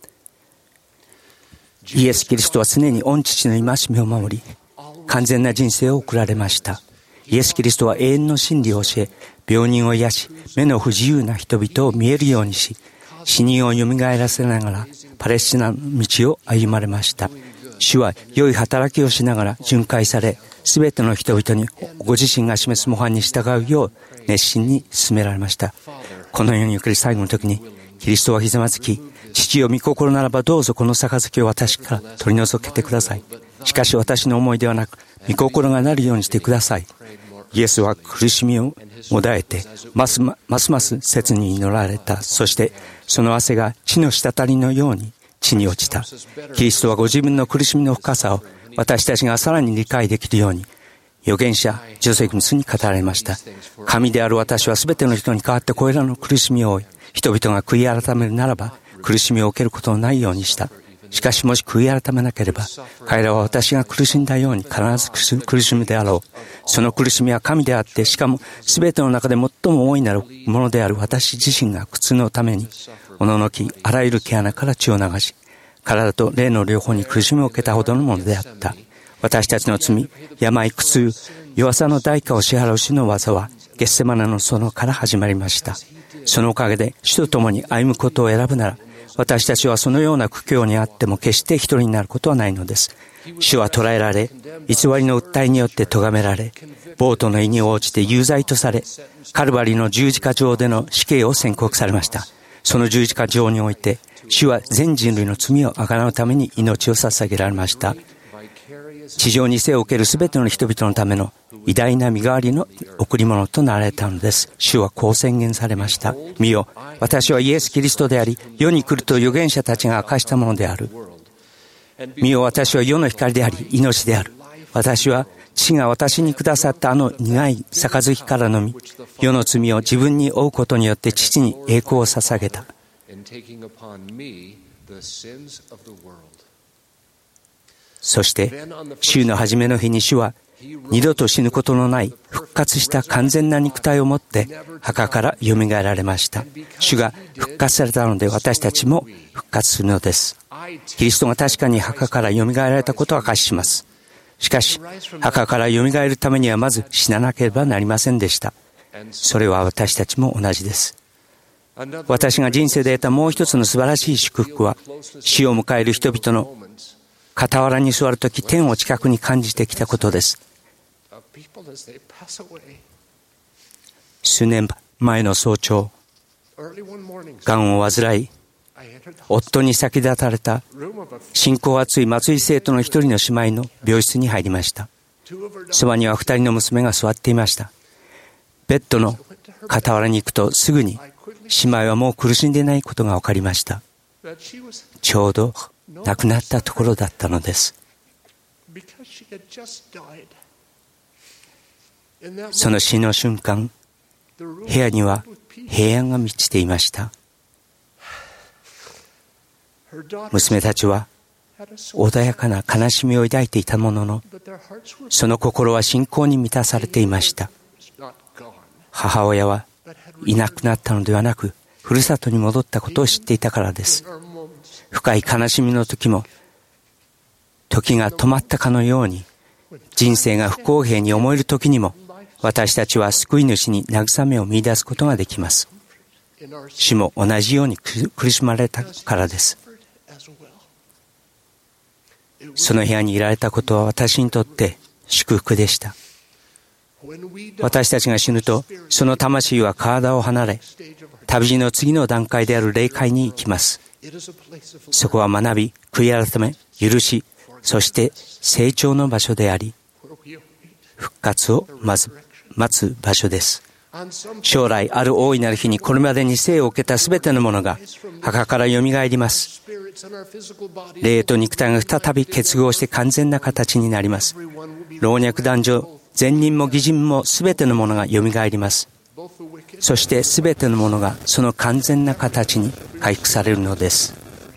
イエス・キリストは常に御父の戒めを守り、完全な人生を送られました。イエス・キリストは永遠の真理を教え、病人を癒し、目の不自由な人々を見えるようにし、死人をよみがえらせながらパレスチナの道を歩まれました。主は良い働きをしながら巡回され、すべての人々にご自身が示す模範に従うよう熱心に進められました。この世における最後の時に、キリストはひざまずき、父よ御心ならばどうぞこの杯を私から取り除けてください。しかし私の思いではなく、御心がなるようにしてください。イエスは苦しみをもだえて、ますますます切に祈られた。そしてその汗が地の滴りのように地に落ちた。キリストはご自分の苦しみの深さを私たちがさらに理解できるように、預言者ジョセフスに語られました。神である私はすべての人に代わってこれらの苦しみを負い、人々が悔い改めるならば苦しみを受けることのないようにした。しかしもし悔い改めなければ、彼らは私が苦しんだように必ず苦しむであろう。その苦しみは神であって、しかも全ての中で最も大いなるものである私自身が苦痛のために、おののきあらゆる毛穴から血を流し、体と霊の両方に苦しみを受けたほどのものであった。私たちの罪、病、苦痛、弱さの代価を支払う主の技は、ゲッセマナの園から始まりました。そのおかげで主と共に歩むことを選ぶなら、 私たちはそのような苦境にあっても決して一人になることはないのです。主は捕らえられ、偽りの訴えによって咎められ、暴徒の意に応じて有罪とされ、カルバリの十字架上での死刑を宣告されました。その十字架上において、主は全人類の罪を贖うために命を捧げられました。地上に生を受けるすべての人々のための偉大な身代わりの贈り物となられたのです。主はこう宣言されました。見よ、私はイエス・キリストであり、世に来ると預言者たちが明かしたものである。見よ、私は世の光であり、命である。私は父が私にくださったあの苦い杯から飲み、世の罪を自分に負うことによって父に栄光を捧げた。そして週の初めの日に主は二度と死ぬことのない復活した完全な肉体を持って墓からよみがえられました。主が復活されたので私たちも復活するのです。キリストが確かに墓からよみがえられたことを明かしします。しかし墓からよみがえるためにはまず死ななければなりませんでした。それは私たちも同じです。私が人生で得たもう一つの素晴らしい祝福は、死を迎える人々の傍らに座るとき天を近くに感じてきたことです。数年前の早朝、がんを患い、夫に先立たれた信仰厚い松井生徒の一人の姉妹の病室に入りました。そばには二人の娘が座っていました。ベッドの傍らに行くとすぐに姉妹はもう苦しんでいないことが分かりました。ちょうど亡くなったところだったのです。その死の瞬間、部屋には平安が満ちていました。娘たちは穏やかな悲しみを抱いていたものの、その心は信仰に満たされていました。母親はいなくなったのではなく、ふるさとに戻ったことを知っていたからです。深い悲しみの時も、時が止まったかのように、人生が不公平に思える時にも、私たちは救い主に慰めを見出すことができます。主も同じように苦しまれたからです。その部屋にいられたことは私にとって祝福でした。私たちが死ぬと、その魂は体を離れ、旅路の次の段階である霊界に行きます。そこは学び、悔い改め、許し、そして成長の場所であり、復活をまず待つ場所です。将来ある大いなる日にこれまでに生を受けたすべてのものが墓からよみがえります。霊と肉体が再び結合して完全な形になります。老若男女、善人も義人もすべてのものがよみがえります。そしてすべてのものがその完全な形に回復されるのです。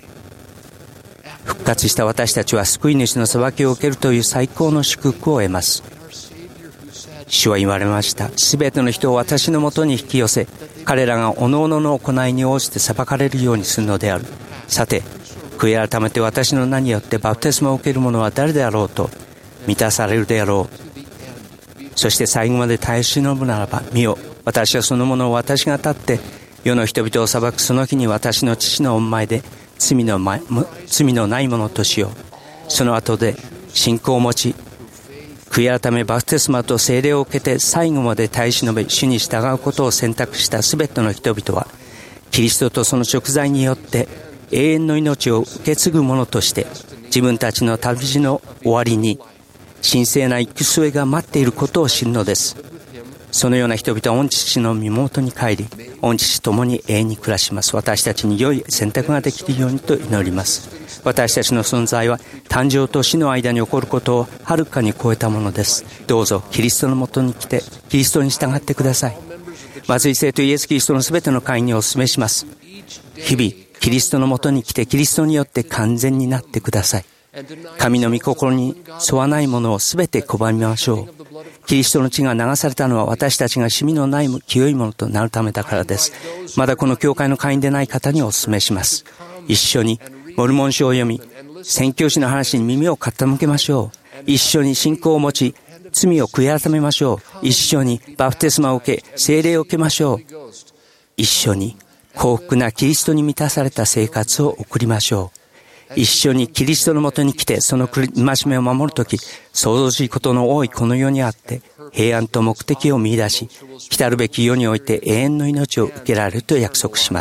復活した私たちは救い主の裁きを受けるという最高の祝福を得ます。主は言われました。すべての人を私のもとに引き寄せ、彼らが各々の行いに応じて裁かれるようにするのである。さて、悔い改めて私の名によってバプテスマを受ける者は誰であろうと満たされるであろう。そして最後まで耐え忍ぶならば、見よ、私はそのものを私が立って世の人々を裁くその日に私の父の御前で罪の前罪のないものとしよう。その後で信仰を持ち、悔い改めバプテスマと聖霊を受けて最後まで耐え忍べ主に従うことを選択したすべての人々は、キリストとその贖罪によって永遠の命を受け継ぐ者として、自分たちの旅路の終わりに神聖な行く末が待っていることを知るのです。そのような人々は御父の身元に帰り、御父と共に永遠に暮らします。私たちに良い選択ができるようにと祈ります。私たちの存在は誕生と死の間に起こることをはるかに超えたものです。どうぞキリストのもとに来てキリストに従ってください。松井生とイエス・キリストのすべての会にお勧めします。日々キリストのもとに来てキリストによって完全になってください。神の御心に沿わないものをすべて拒みましょう。キリストの血が流されたのは私たちがシミのない清いものとなるためだからです。まだこの教会の会員でない方にお勧めします。一緒にモルモン書を読み、宣教師の話に耳を傾けましょう。一緒に信仰を持ち、罪を悔い改めましょう。一緒にバプテスマを受け、聖霊を受けましょう。一緒に幸福なキリストに満たされた生活を送りましょう。一緒にキリストのもとに来て、その戒めを守るとき、想像しいことの多いこの世にあって、平安と目的を見出し、来たるべき世において永遠の命を受けられると約束します。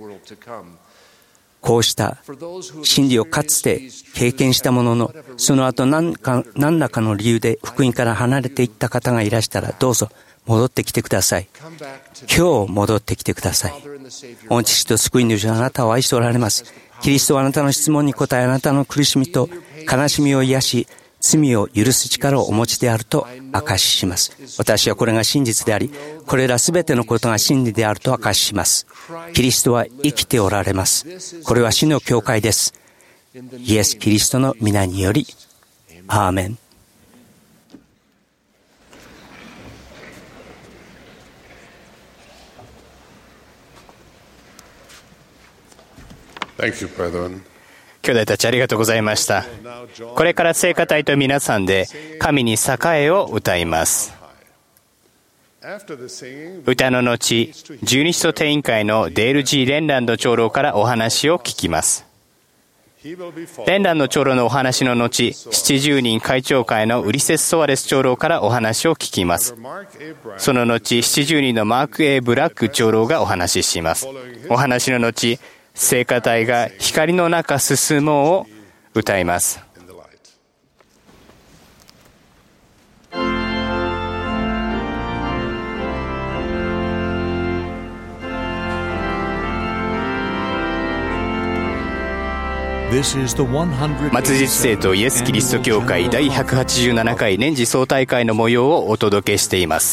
こうした真理をかつて経験したものの、その後何か、何らかの理由で福音から離れていった方がいらしたら、どうぞ戻ってきてください。今日戻ってきてください。御父と救い主のあなたを愛しておられます。キリストはあなたの質問に答え、あなたの苦しみと悲しみを癒し、罪を許す力をお持ちであると証しします。私はこれが真実であり、これらすべてのことが真理であると証しします。キリストは生きておられます。これは主の教会です。イエス・キリストの皆により、アーメン。 Thank you, brethren. 兄弟たちありがとうございました。これから聖歌隊と皆さんで神に栄えを歌います。歌の後、十二使徒定員会のデール・G・レンランド長老からお話を聞きます。レンランド長老のお話の後、七十人会長会のウリセス・ソアレス長老からお話を聞きます。その後、七十人のマーク・エー・ブラック長老がお話しします。お話の後、聖歌隊が光の中進もうを歌います。末日聖とイエス・キリスト教会第ひゃくはちじゅうななかい年次総大会の模様をお届けしています。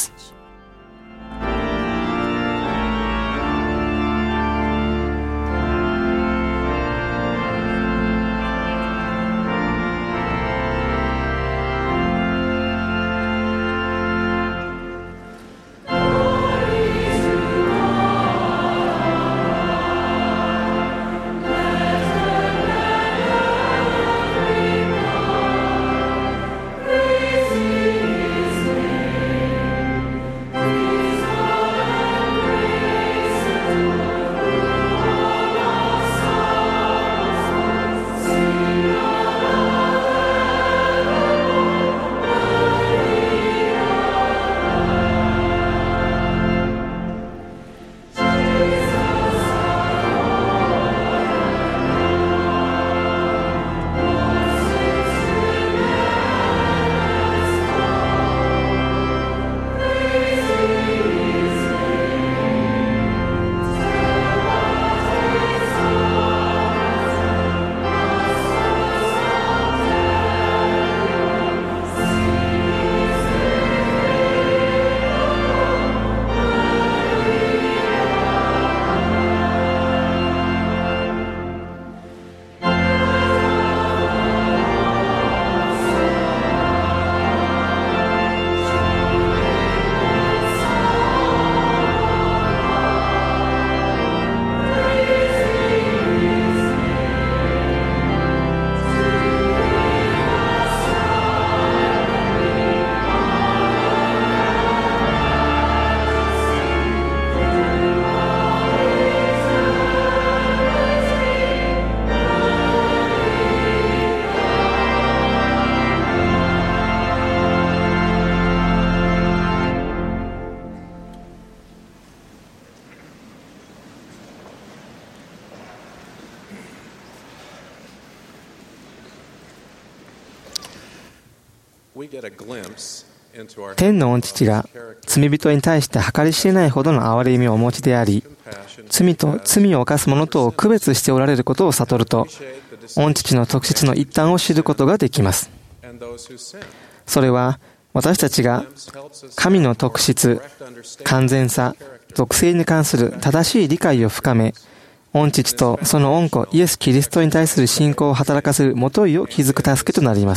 天の御父が罪人に対して計り知れないほどの憐れみをお持ちであり、罪と罪を犯す者とを区別しておられることを悟ると、御父の特質の一端を知ることができます。それは私たちが神の特質、完全さ、属性に関する正しい理解を深め、御父とその御子イエス・キリストに対する信仰を働かせるもといを築く助けとなります。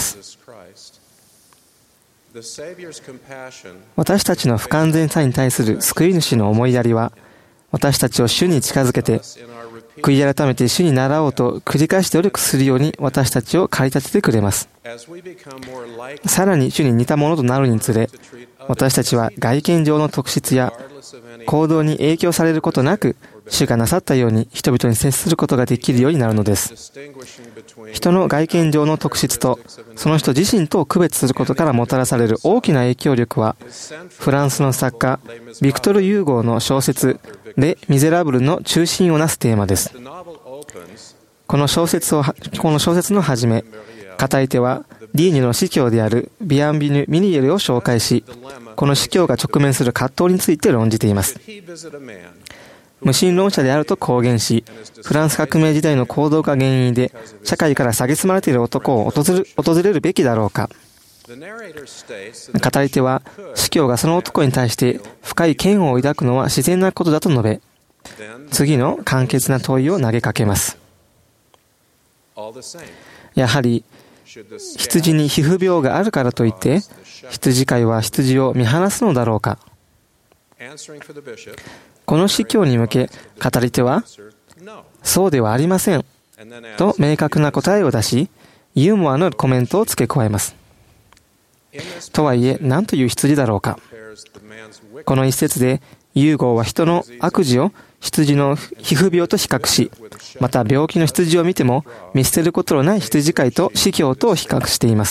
私たちの不完全さに対する救い主の思いやりは、私たちを主に近づけて、悔い改めて主に倣おうと繰り返し努力するように私たちを駆り立ててくれます。さらに主に似たものとなるにつれ、私たちは外見上の特質や行動に影響されることなく、 主がなさったように人々に接することができるようになるのです。人の外見上の特質とその人自身とを区別することからもたらされる大きな影響力は、フランスの作家ビクトル・ユーゴーの小説レ・ミゼラブルの中心をなすテーマです。この小説をこの小説の始め、語り手はリーニュの司教であるビアンビヌ・ミニエルを紹介し、この司教が直面する葛藤について論じています。無神論者であると公言し、フランス革命時代の行動が原因で社会から蔑まれている男を訪れる、訪れるべきだろうか。語り手は司教がその男に対して深い嫌悪を抱くのは自然なことだと述べ、次の簡潔な問いを投げかけます。やはり羊に皮膚病があるからといって羊飼いは羊を見放すのだろうか。この司教に向け語り手はそうではありませんと明確な答えを出し、ユーモアのコメントを付け加えます。とはいえ何という羊だろうか。この一節でユーゴーは人の悪事を羊の皮膚病と比較し、また病気の羊を見ても見捨てることのない羊飼いと司教と比較しています。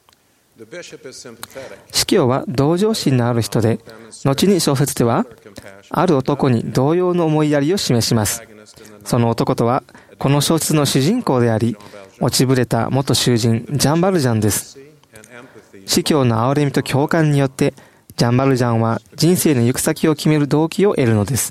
司教は同情心のある人で、後に小説ではある男に同様の思いやりを示します。その男とはこの小説の主人公であり、落ちぶれた元囚人ジャン・バルジャンです。司教の憐れみと共感によってジャン・バルジャンは人生の行く先を決める動機を得るのです。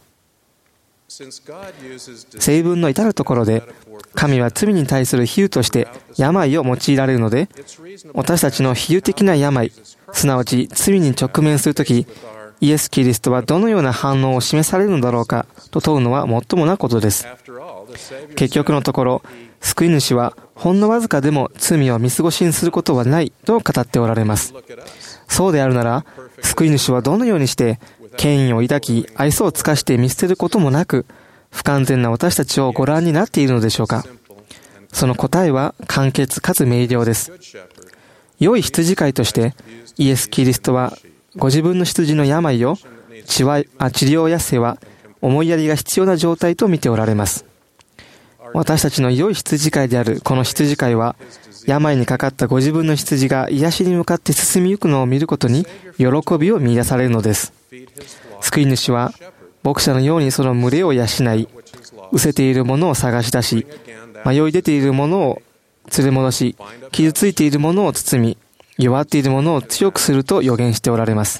聖文の至るところで神は罪に対する比喩として病を用いられるので、私たちの比喩的な病、すなわち罪に直面するとき、イエス・キリストはどのような反応を示されるのだろうかと問うのはもっともなことです。結局のところ、救い主はほんのわずかでも罪を見過ごしにすることはないと語っておられます。そうであるなら、救い主はどのようにして権威を抱き愛想を尽かして見捨てることもなく、不完全な私たちをご覧になっているのでしょうか。その答えは簡潔かつ明瞭です。良い羊飼いとしてイエス・キリストはご自分の羊の病を治療や世話、思いやりが必要な状態と見ておられます。私たちの良い羊飼いであるこの羊飼いは、病にかかったご自分の羊が癒しに向かって進みゆくのを見ることに喜びを見出されるのです。救い主は牧者のようにその群れを養い、失せているものを探し出し、迷い出ているものを連れ戻し、傷ついているものを包み、弱っているものを強くすると予言しておられます。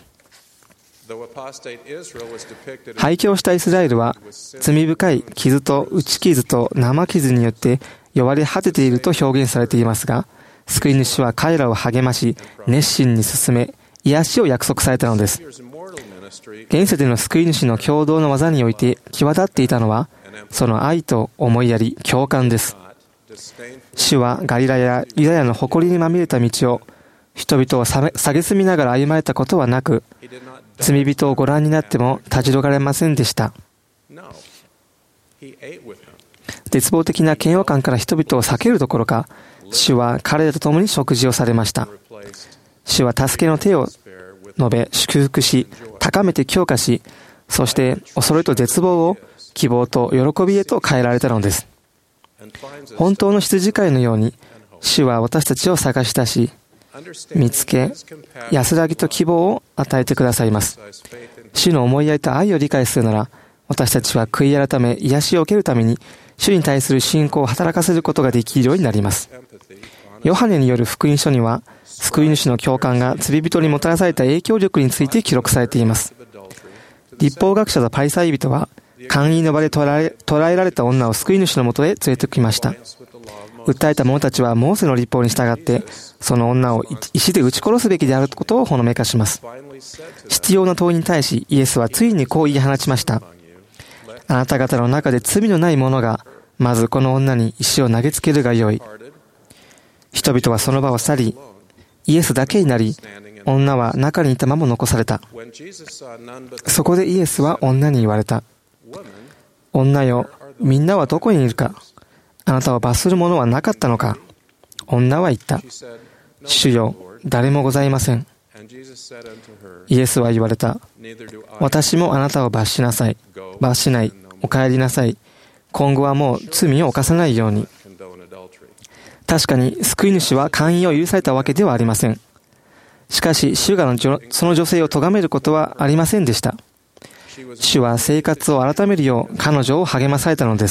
廃墟したイスラエルは罪深い傷と打ち傷と生傷によって弱り果てていると表現されていますが、救い主は彼らを励まし、熱心に進め、癒しを約束されたのです。現世での救い主の共同の技において際立っていたのは、その愛と思いやり、共感です。主はガリラやユダヤの誇りにまみれた道を人々を蔑みながら歩まれたことはなく、罪人をご覧になってもたじろがれませんでした。絶望的な嫌悪感から人々を避けるどころか、主は彼らと共に食事をされました。主は助けの手を述べ、祝福し、高めて強化し、そして恐れと絶望を希望と喜びへと変えられたのです。本当の羊飼いのように、主は私たちを探し出し、見つけ、安らぎと希望を与えてくださいます。主の思いやりと愛を理解するなら、私たちは悔い改め、癒しを受けるために、主に対する信仰を働かせることができるようになります。ヨハネによる福音書には、救い主の共感が罪人にもたらされた影響力について記録されています。律法学者とパリサイ人は、姦淫の場で捕らえ、捕らえられた女を救い主のもとへ連れてきました。訴えた者たちはモーセの律法に従って、その女を石で撃ち殺すべきであることをほのめかします。必要な問いに対し、イエスはついにこう言い放ちました。あなた方の中で罪のない者が、まずこの女に石を投げつけるがよい。人々はその場を去り、イエスだけになり、女は中にいたまま残された。そこでイエスは女に言われた。女よ、みんなはどこにいるか。あなたを罰する者はなかったのか。女は言った。主よ、誰もございません。イエスは言われた。私もあなたを罰しなさい。罰しない。 お帰りなさい。今後はもう罪を犯さないように。確かに救い主は姦淫を許されたわけではありません。しかし主がその女性を咎めることはありませんでした。主は生活を改めるよう彼女を励まされたのです。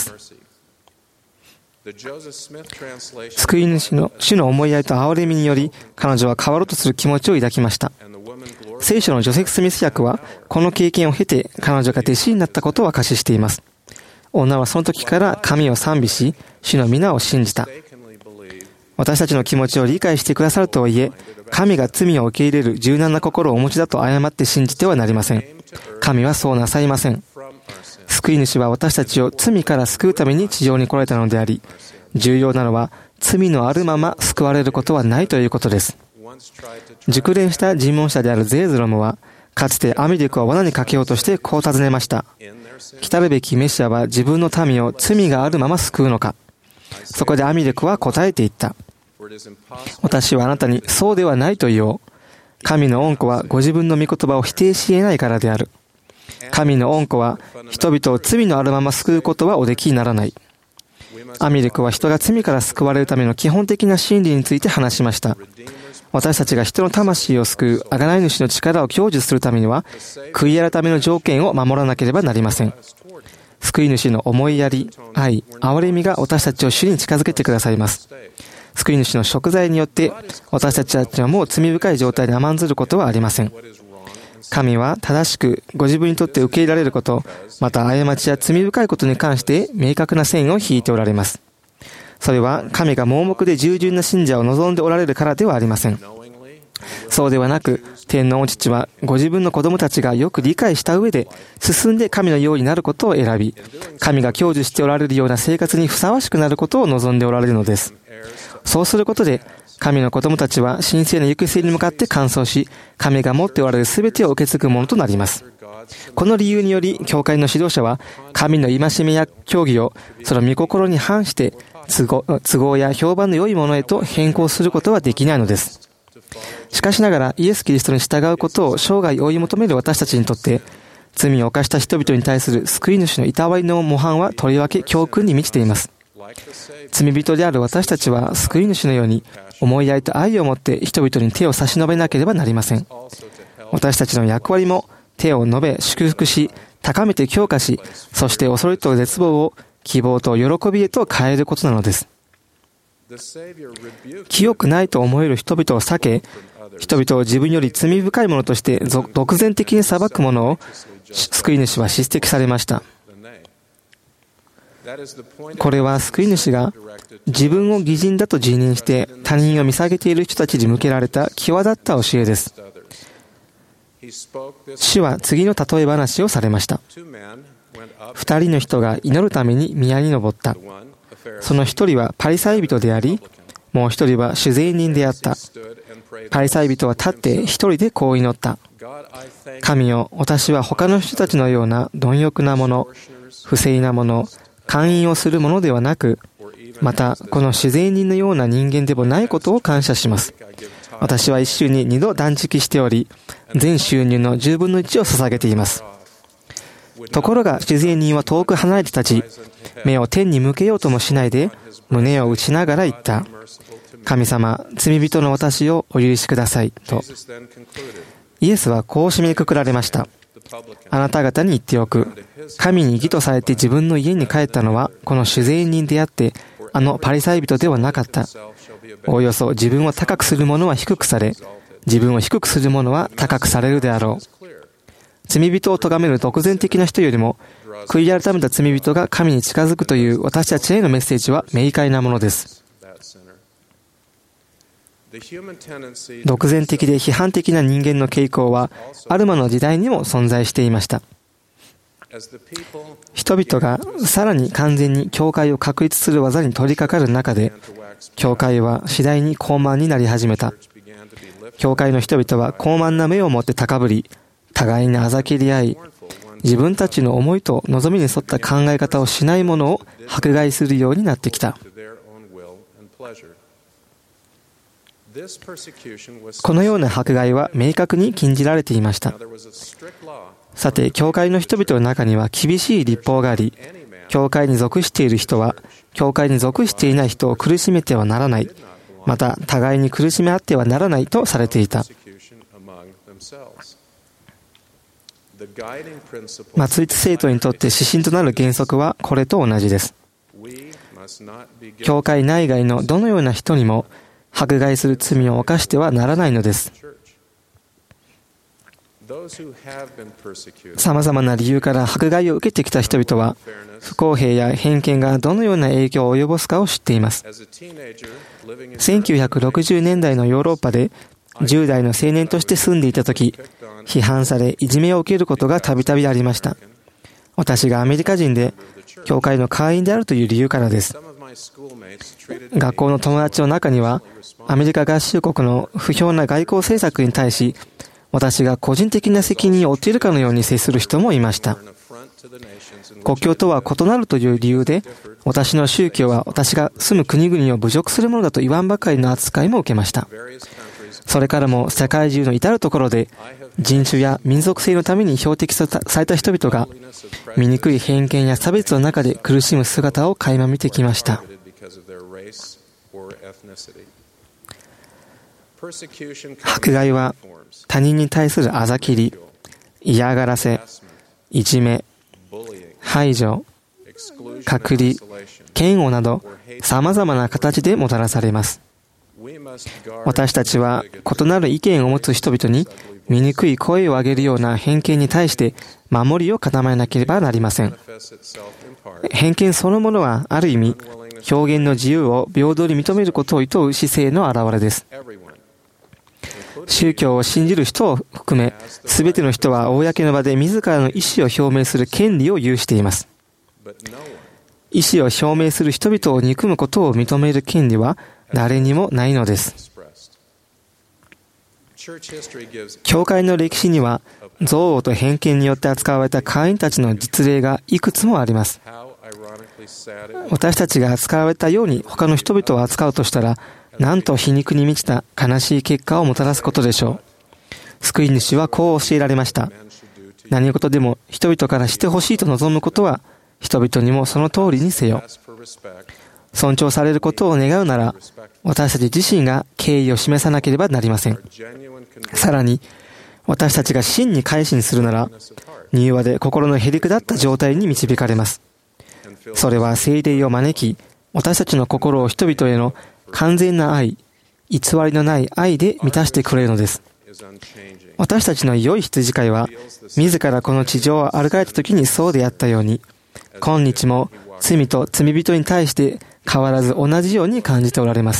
救い主の主の思いやりと憐れみにより彼女は変わろうとする気持ちを抱きました。聖書のジョセフ・スミス訳はこの経験を経て彼女が弟子になったことを明かししています。女はその時から神を賛美し主の皆を信じた。私たちの気持ちを理解してくださるとはいえ、神が罪を受け入れる柔軟な心をお持ちだと誤って信じてはなりません。神はそうなさいません。救い主は私たちを罪から救うために地上に来られたのであり、重要なのは罪のあるまま救われることはないということです。熟練した尋問者であるゼーズロムは、かつてアミレクを罠にかけようとしてこう尋ねました。来たるべきメシアは自分の民を罪があるまま救うのか。そこでアミレクは答えていった。私はあなたにそうではないと言おう。神の恩子はご自分の御言葉を否定し得ないからである。神の恩子は人々を罪のあるまま救うことはおできにならない。アミレクは人が罪から救われるための基本的な真理について話しました。私たちが人の魂を救う贖い主の力を享受するためには、悔い改めの条件を守らなければなりません。救い主の思いやり、愛、憐れみが私たちを主に近づけてくださいます。救い主の贖罪によって私たちはもう罪深い状態に甘んずることはありません。神は正しくご自分にとって受け入れられること、また過ちや罪深いことに関して明確な線を引いておられます。それは神が盲目で従順な信者を望んでおられるからではありません。そうではなく、天皇父はご自分の子供たちがよく理解した上で進んで神のようになることを選び、神が享受しておられるような生活にふさわしくなることを望んでおられるのです。そうすることで、神の子供たちは神聖な行く末に向かって完走し、神が持っておられる全てを受け継ぐものとなります。この理由により、教会の指導者は、神の戒めや教義を、その御心に反して、都合、都合や評判の良いものへと変更することはできないのです。しかしながら、イエス・キリストに従うことを生涯追い求める私たちにとって、罪を犯した人々に対する救い主のいたわりの模範はとりわけ教訓に満ちています。罪人である私たちは救い主のように思いやりと愛を持って人々に手を差し伸べなければなりません。私たちの役割も手を伸べ祝福し、高めて強化し、そして恐れと絶望を希望と喜びへと変えることなのです。清くないと思える人々を避け、人々を自分より罪深いものとして独善的に裁くものを救い主は叱責されました。これは救い主が自分を義人だと自認して他人を見下げている人たちに向けられた際立った教えです。主は次の例え話をされました。二人の人が祈るために宮に登った。その一人はパリサイ人であり、もう一人は主税人であった。パリサイ人は立って一人でこう祈った。神よ、私は他の人たちのような貪欲なもの、不正なもの、姦淫をするものではなく、またこの主税人のような人間でもないことを感謝します。私は一週に二度断食しており、全収入の十分の一を捧げています。ところが主税人は遠く離れて立ち、目を天に向けようともしないで、胸を打ちながら言った。神様、罪人の私をお許しください、と。イエスはこう締めくくられました。あなた方に言っておく。神に義とされて自分の家に帰ったのは、この主税人であって、あのパリサイ人ではなかった。おおよそ自分を高くする者は低くされ、自分を低くする者は高くされるであろう。罪人を咎める独善的な人よりも、悔い改めた罪人が神に近づくという私たちへのメッセージは明快なものです。独善的で批判的な人間の傾向はアルマの時代にも存在していました。人々がさらに完全に教会を確立する技に取り掛かる中で、教会は次第に高慢になり始めた。教会の人々は高慢な目を持って高ぶり、互いにあざけり合い、自分たちの思いと望みに沿った考え方をしないものを迫害するようになってきた。 このような迫害は明確に禁じられていました。さて、教会の人々の中には厳しい律法があり、教会に属している人は、教会に属していない人を苦しめてはならない、また互いに苦しめ合ってはならないとされていた。末立生徒にとって指針となる原則はこれと同じです。教会内外のどのような人にも迫害する罪を犯してはならないのです。さまざまな理由から迫害を受けてきた人々は、不公平や偏見がどのような影響を及ぼすかを知っています。せんきゅうひゃくろくじゅうねんだいのヨーロッパでじゅう代の青年として住んでいたとき、批判されいじめを受けることがたびたびありました。私がアメリカ人で教会の会員であるという理由からです。学校の友達の中には、アメリカ合衆国の不評な外交政策に対し、私が個人的な責任を負っているかのように接する人もいました。国境とは異なるという理由で、私の宗教は私が住む国々を侮辱するものだと言わんばかりの扱いも受けました。それからも世界中の至るところで、人種や民族性のために標的された人々が、醜い偏見や差別の中で苦しむ姿を垣間見てきました。迫害は他人に対するあざきり、嫌がらせ、いじめ、排除、隔離、嫌悪など様々な形でもたらされます。私たちは異なる意見を持つ人々に醜い声を上げるような偏見に対して守りを固めなければなりません。偏見そのものはある意味、表現の自由を平等に認めることを厭う姿勢の表れです。宗教を信じる人を含め、すべての人は公の場で自らの意思を表明する権利を有しています。意思を表明する人々を憎むことを認める権利は誰にもないのです。教会の歴史には、憎悪と偏見によって扱われた会員たちの実例がいくつもあります。私たちが扱われたように他の人々を扱うとしたら、なんと皮肉に満ちた悲しい結果をもたらすことでしょう。救い主はこう教えられました。何事でも人々からしてほしいと望むことは、人々にもその通りにせよ。尊重されることを願うなら、私たち自身が敬意を示さなければなりません。さらに、私たちが真に改心するなら、柔和で心のへりくだった状態に導かれます。それは聖霊を招き、私たちの心を人々への完全な愛、偽りのない愛で満たしてくれるのです。私たちの良い羊飼いは、自らこの地上を歩かれた時にそうであったように、今日も罪と罪人に対して変わらず同じように感じておられます。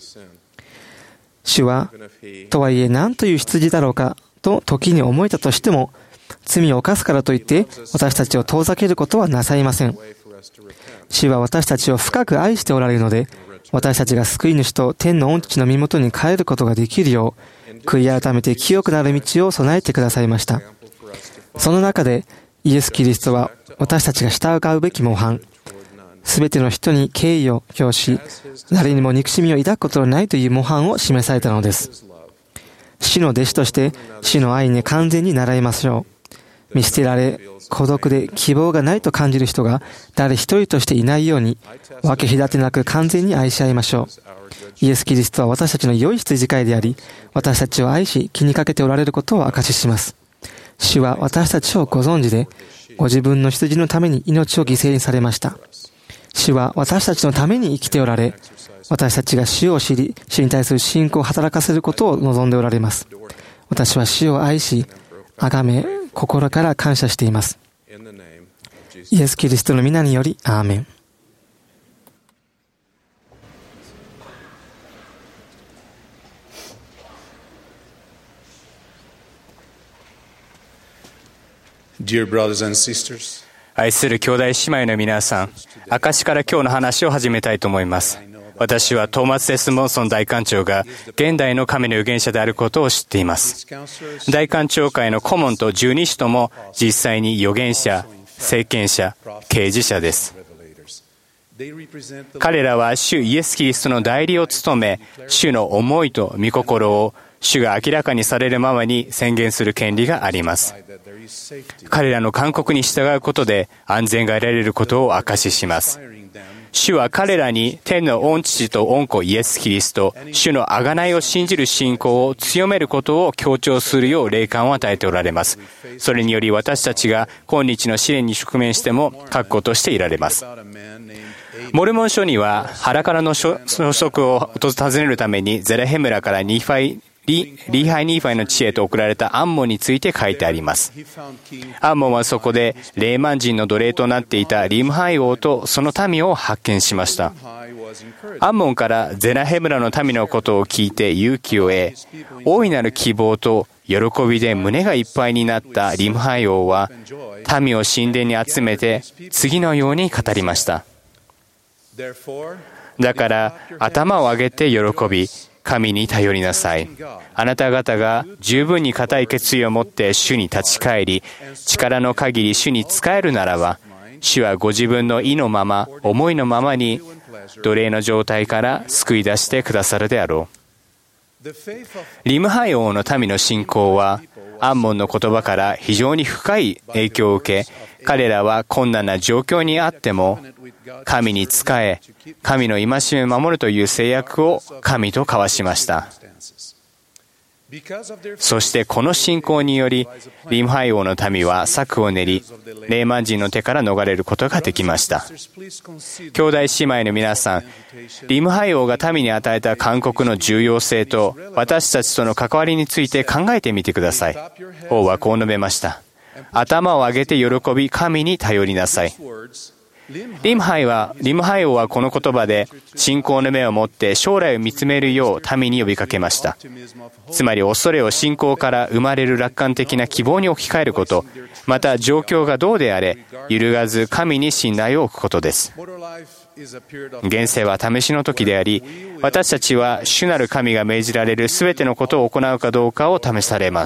主は、とはいえ何という羊だろうかと時に思えたとしても、罪を犯すからといって私たちを遠ざけることはなさいません。主は私たちを深く愛しておられるので、私たちが救い主と天の御父の身元に帰ることができるよう、悔い改めて清くなる道を備えてくださいました。その中で、イエス・キリストは私たちが従うべき模範、すべての人に敬意を表し、誰にも憎しみを抱くことのないという模範を示されたのです。主の弟子として、主の愛に完全に習いましょう。見捨てられ、孤独で希望がないと感じる人が誰一人としていないように、分け隔てなく完全に愛し合いましょう。イエス・キリストは私たちの良い羊飼いであり、私たちを愛し気にかけておられることを証しします。主は私たちをご存知で、ご自分の羊のために命を犠牲にされました。主は私たちのために生きておられ、私たちが主を知り、主に対する信仰を働かせることを望んでおられます。私は主を愛し、崇め、心から感謝しています。イエス・キリストの皆により、アーメン。 Dear brothers and sisters, 愛する兄弟姉妹の皆さん、証から今日の話を始めたいと思います。私はトーマス・デスモンソン大官長が現代の神の預言者であることを知っています。大官長会の顧問と十二使徒も実際に預言者、聖剣者、啓示者です。 彼らは主イエス・キリストの代理を務め、主の思いと御心を主が明らかにされるままに宣言する権利があります。彼らの勧告に従うことで安全が得られることを証しします。主は彼らに天の御父と御子イエス・キリスト、主の贖いを信じる信仰を強めることを強調するよう霊感を与えておられます。それにより私たちが今日の試練に直面しても確固としていられます。モルモン書には腹からの所属を訪ねるためにゼラヘ村からニファイリ, リーハイ・ニーファイの地へと送られたアンモンについて書いてあります。アンモンはそこでレーマン人の奴隷となっていたリムハイ王とその民を発見しました。アンモンからゼラヘ村の民のことを聞いて勇気を得、大いなる希望と喜びで胸がいっぱいになったリムハイ王は民を神殿に集めて次のように語りました。だから頭を上げて喜び、神に頼りなさい。あなた方が十分に固い決意を持って主に立ち返り、力の限り主に仕えるならば、主はご自分の意のまま、思いのままに奴隷の状態から救い出してくださるであろう。リムハイ王の民の信仰は、アンモンの言葉から非常に深い影響を受け、彼らは困難な状況にあっても、神に仕え、神の戒めを守るという制約を神と交わしました。そしてこの信仰により、リムハイ王の民は策を練り、レーマン人の手から逃れることができました。兄弟姉妹の皆さん、リムハイ王が民に与えた勧告の重要性と、私たちとの関わりについて考えてみてください。王はこう述べました。頭を上げて喜び、神に頼りなさい。リムハイは、リムハイ王はこの言葉で信仰の目を持って将来を見つめるよう民に呼びかけました。つまり恐れを信仰から生まれる楽観的な希望に置き換えること、また状況がどうであれ揺るがず神に信頼を置くことです。現世は試しの時であり、私たちは主なる神が命じられるすべてのことを行うかどうかを試されます。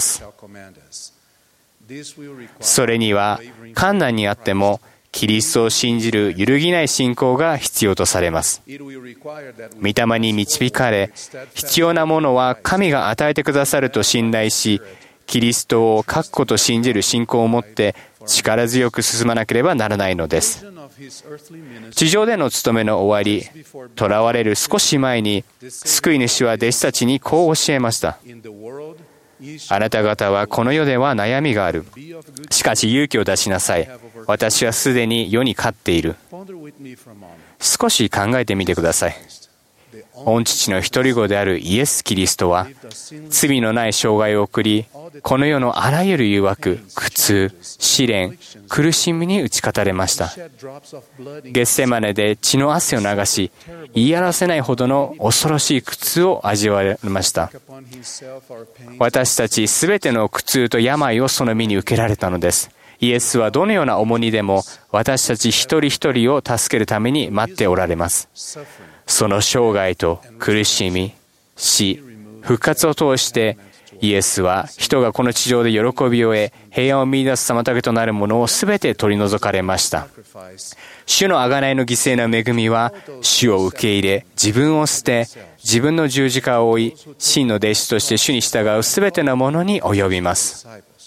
それには困難にあってもキリストを信じる揺るぎない信仰が必要とされます。御霊に導かれ、必要なものは神が与えてくださると信頼し、キリストを確固と信じる信仰を持って力強く進まなければならないのです。地上での務めの終わり、囚われる少し前に、救い主は弟子たちにこう教えました。あなた方はこの世では悩みがある。しかし勇気を出しなさい。私はすでに世に勝っている。少し考えてみてください。御父の一人子であるイエス・キリストは、罪のない生涯を送り、この世のあらゆる誘惑、苦痛、試練、苦しみに打ち勝たれました。ゲッセマネで血の汗を流し、言い表せないほどの恐ろしい苦痛を味わわれました。私たちすべての苦痛と病をその身に受けられたのです。イエスはどのような重荷でも私たち一人一人を助けるために待っておられます。その生涯と苦しみ、死、復活を通してイエスは人がこの地上で喜びを得、平安を見出す妨げとなるものをすべて取り除かれました。主の贖いの犠牲の恵みは、主を受け入れ、自分を捨て、自分の十字架を追い、真の弟子として主に従うすべてのものに及びます。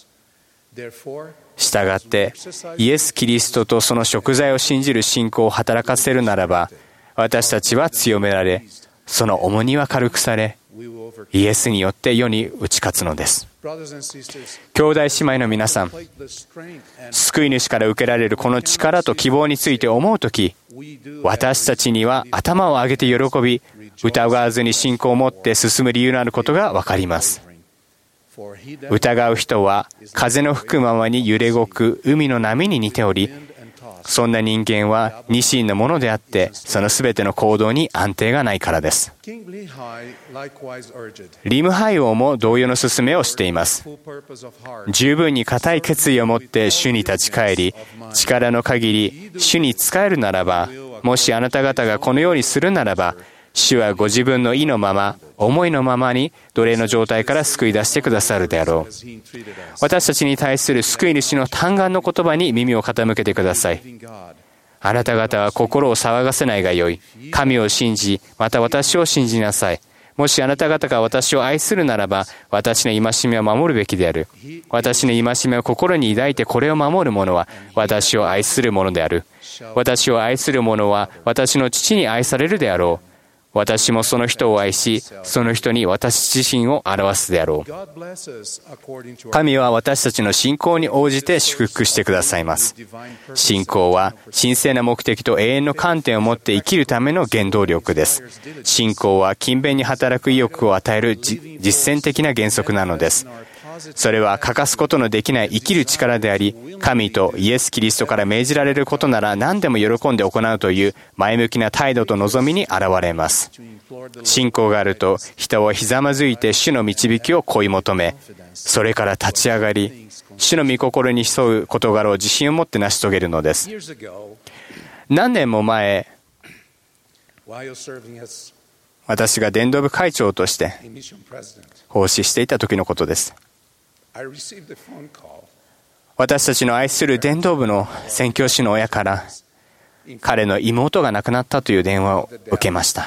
したがって、イエス・キリストとその贖罪を信じる信仰を働かせるならば、私たちは強められ、その重荷は軽くされ、イエスによって世に打ち勝つのです。兄弟姉妹の皆さん、救い主から受けられるこの力と希望について思うとき、私たちには頭を上げて喜び、疑わずに信仰を持って進む理由のあることがわかります。疑う人は風の吹くままに揺れ動く海の波に似ており、そんな人間は二心のものであって、そのすべての行動に安定がないからです。リムハイ王も同様の勧めをしています。十分に固い決意を持って主に立ち返り、力の限り主に仕えるならば、もしあなた方がこのようにするならば、主はご自分の意のまま、思いのままに奴隷の状態から救い出してくださるであろう。私たちに対する救い主の嘆願の言葉に耳を傾けてください。 あなた方は心を騒がせないがよい。神を信じ、また私を信じなさい。もしあなた方が私を愛するならば、私の戒めを守るべきである。私の戒めを心に抱いてこれを守る者は、私を愛する者である。私を愛する者は、私の父に愛されるであろう。私もその人を愛し、その人に私自身を表すであろう。神は私たちの信仰に応じて祝福してくださいます。信仰は神聖な目的と永遠の観点を持って生きるための原動力です。信仰は勤勉に働く意欲を与える実践的な原則なのです。それは欠かすことのできない生きる力であり、神とイエス・キリストから命じられることなら何でも喜んで行うという前向きな態度と望みに現れます。信仰があると人はひざまずいて主の導きを追い求め、それから立ち上がり、主の御心に沿う事柄を自信を持って成し遂げるのです。何年も前、私が伝道部会長として奉仕していた時のことです。私たちの愛する伝道部の宣教師の親から彼の妹が亡くなったという電話を受けました。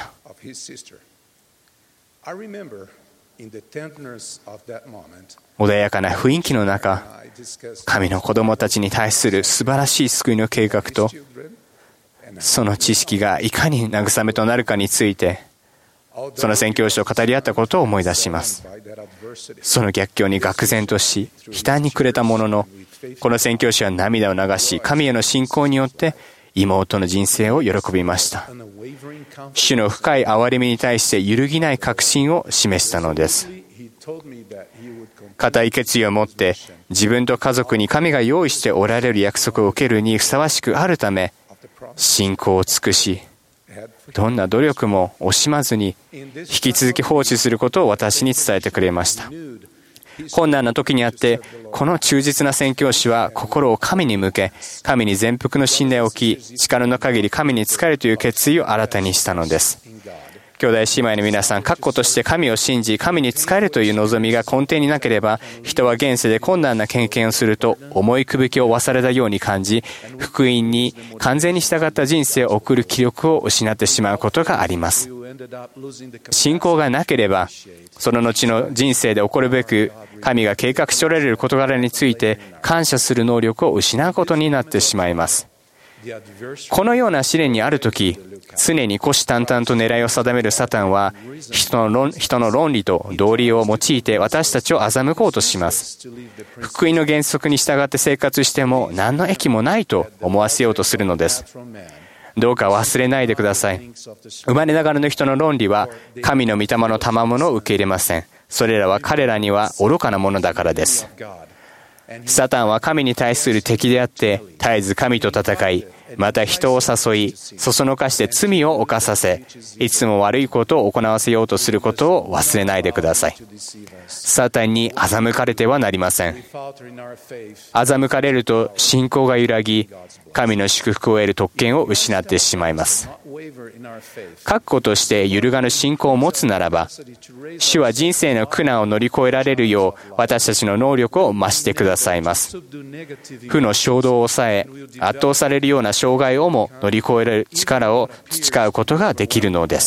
穏やかな雰囲気の中、神の子供たちに対する素晴らしい救いの計画とその知識がいかに慰めとなるかについて、その宣教師を語り合ったことを思い出します。その逆境に愕然とし、悲嘆に暮れたものの、この宣教師は涙を流し、神への信仰によって妹の人生を喜びました。主の深い憐れみに対して揺るぎない確信を示したのです。固い決意を持って自分と家族に神が用意しておられる約束を受けるにふさわしくあるため、信仰を尽くし、どんな努力も惜しまずに引き続き奉仕することを私に伝えてくれました。困難な時にあって、この忠実な宣教師は心を神に向け、神に全幅の信頼を置き、力の限り神に仕えるという決意を新たにしたのです。兄弟姉妹の皆さん、確固として神を信じ、神に仕えるという望みが根底になければ、人は現世で困難な経験をすると、重いくびきを負わされたように感じ、福音に完全に従った人生を送る気力を失ってしまうことがあります。信仰がなければ、その後の人生で起こるべく、神が計画しておられる事柄について感謝する能力を失うことになってしまいます。このような試練にあるとき、常に虎視眈々と狙いを定めるサタンは、人の論、人の論理と道理を用いて私たちを欺こうとします。福音の原則に従って生活しても何の益もないと思わせようとするのです。どうか忘れないでください。生まれながらの人の論理は神の御霊の賜物を受け入れません。それらは彼らには愚かなものだからです。サタンは神に対する敵であって、絶えず神と戦い、また人を誘い、そそのかして罪を犯させ、いつも悪いことを行わせようとすることを忘れないでください。サタンに欺かれてはなりません。欺かれると信仰が揺らぎ、神の祝福を得る特権を失ってしまいます。確固として揺るがぬ信仰を持つならば、主は人生の苦難を乗り越えられるよう私たちの能力を増してくださいます。負の衝動を抑え、圧倒されるような障害をも乗り越える力を培うことができるのです。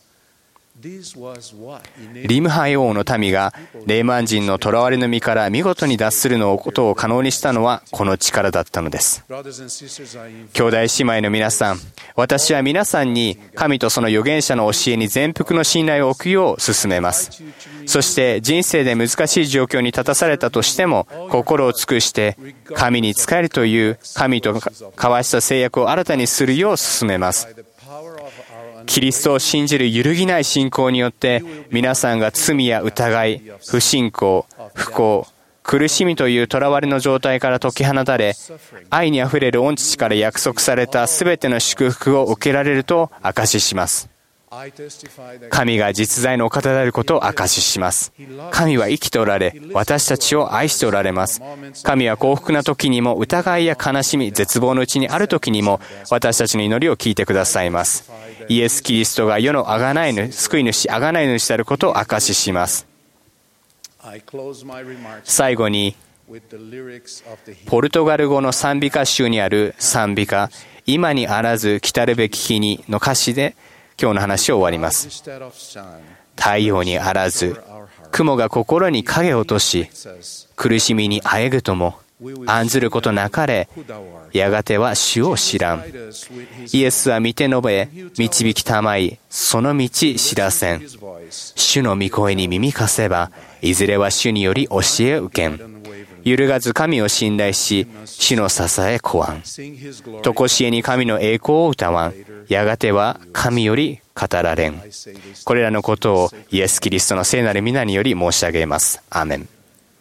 リムハイ王の民がレーマン人の囚われの身から見事に脱するのことを可能にしたのはこの力だったのです。兄弟姉妹の皆さん、私は皆さんに神とその預言者の教えに全幅の信頼を置くよう勧めます。そして人生で難しい状況に立たされたとしても、心を尽くして神に仕えるという神と交わした制約を新たにするよう勧めます。キリストを信じる揺るぎない信仰によって、皆さんが罪や疑い、不信仰、不幸、苦しみという囚われの状態から解き放たれ、愛にあふれる御父から約束されたすべての祝福を受けられると証しします。神が実在のお方であることを証しします。神は生きておられ、私たちを愛しておられます。神は幸福な時にも、疑いや悲しみ、絶望のうちにある時にも、私たちの祈りを聞いてくださいます。イエス・キリストが世の贖い主、救い主、贖い主であることを証しします。最後に、ポルトガル語の賛美歌集にある賛美歌、 今にあらず来たるべき日にの歌詞で今日の話を終わります。太陽にあらず雲が心に影を落とし、苦しみにあえぐとも案ずることなかれ、やがては主を知らん。イエスは見て述べ導きたまい、その道知らせん。主の御声に耳貸せば、いずれは主により教えを受けん。揺るがず神を信頼し、主の支えこわん。とこしえに神の栄光を歌わん。やがては神より語られん。これらのことをイエス・キリストの聖なる皆により申し上げます。アーメン。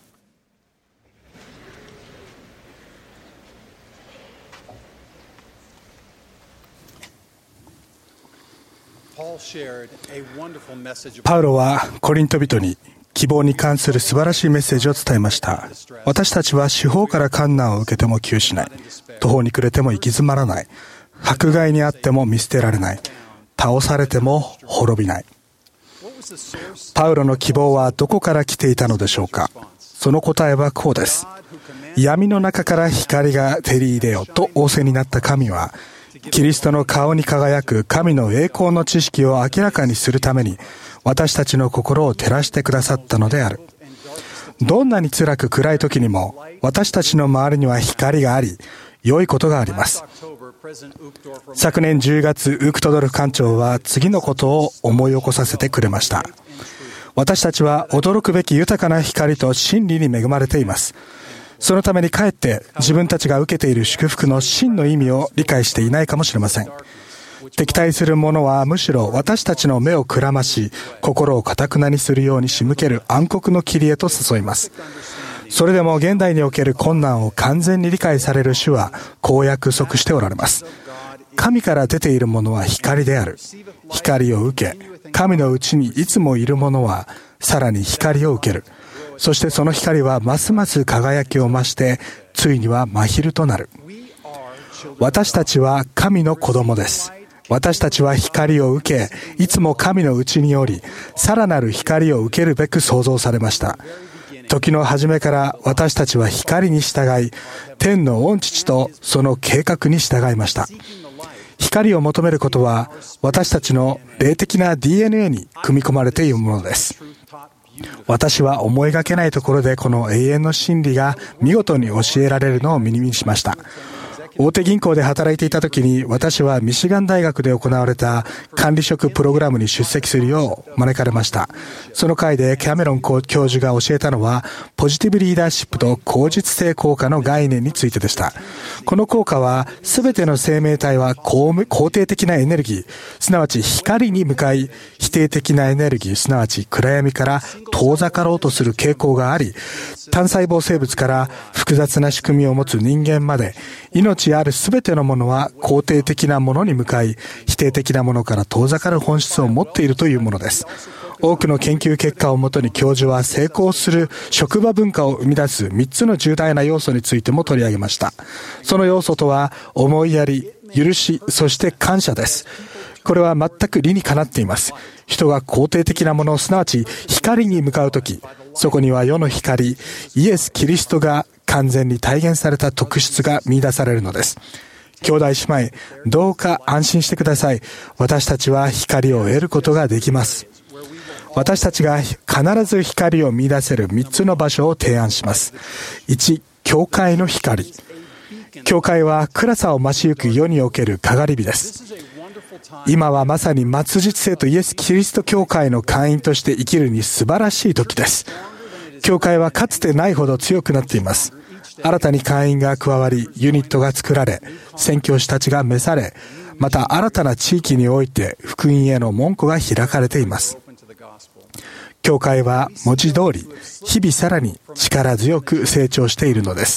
パウロはコリント人に希望に関する素晴らしいメッセージを伝えました。私たちは四方から困難を受けても窮しない。途方に暮れても行き詰まらない。迫害にあっても見捨てられない。倒されても滅びない。パウロの希望はどこから来ていたのでしょうか。その答えはこうです。闇の中から光が照り入れよと仰せになった神は、キリストの顔に輝く神の栄光の知識を明らかにするために、私たちの心を照らしてくださったのである。どんなに辛く暗い時にも、私たちの周りには光があり、良いことがあります。昨年じゅうがつ、ウークトドルフ館長は次のことを思い起こさせてくれました。私たちは驚くべき豊かな光と真理に恵まれています。そのためにかえって自分たちが受けている祝福の真の意味を理解していないかもしれません。敵対する者はむしろ私たちの目をくらまし、心を堅くなにするように仕向ける暗黒の霧へと誘います。それでも現代における困難を完全に理解される主はこう約束しておられます。神から出ているものは光である。光を受け、神のうちにいつもいる者はさらに光を受ける。そしてその光はますます輝きを増して、ついには真昼となる。私たちは神の子供です。私たちは光を受け、いつも神のうちにおり、さらなる光を受けるべく創造されました。時の初めから私たちは光に従い、天の御父とその計画に従いました。光を求めることは、私たちの霊的な ディーエヌエー に組み込まれているものです。私は思いがけないところでこの永遠の真理が見事に教えられるのを耳にしました。大手銀行で働いていた時に、私はミシガン大学で行われた管理職プログラムに出席するよう招かれました。その会でキャメロン教授が教えたのは、ポジティブリーダーシップと口実性効果の概念についてでした。この効果は、すべての生命体は肯定的なエネルギー、すなわち光に向かい、否定的なエネルギー、すなわち暗闇から遠ざかろうとする傾向があり、単細胞生物から複雑な仕組みを持つ人間まで、命あるすべてのものは肯定的なものに向かい、否定的なものから遠ざかる本質を持っているというものです。多くの研究結果をもとに教授は成功する職場文化を生み出すみっつの重大な要素についても取り上げました。その要素とは、思いやり、許し、そして感謝です。これは全く理にかなっています。人が肯定的なもの、すなわち光に向かうとき、そこには世の光、イエス・キリストが完全に体現された特質が見出されるのです。兄弟姉妹、どうか安心してください。私たちは光を得ることができます。私たちが必ず光を見出せるみっつの場所を提案します。いち、教会の光。教会は暗さを増しゆく世におけるかがり火です。今はまさに末日生とイエス・キリスト教会の会員として生きるに素晴らしい時です。教会はかつてないほど強くなっています。新たに会員が加わり、ユニットが作られ、宣教師たちが召され、また新たな地域において福音への門戸が開かれています。教会は文字通り、日々さらに力強く成長しているのです。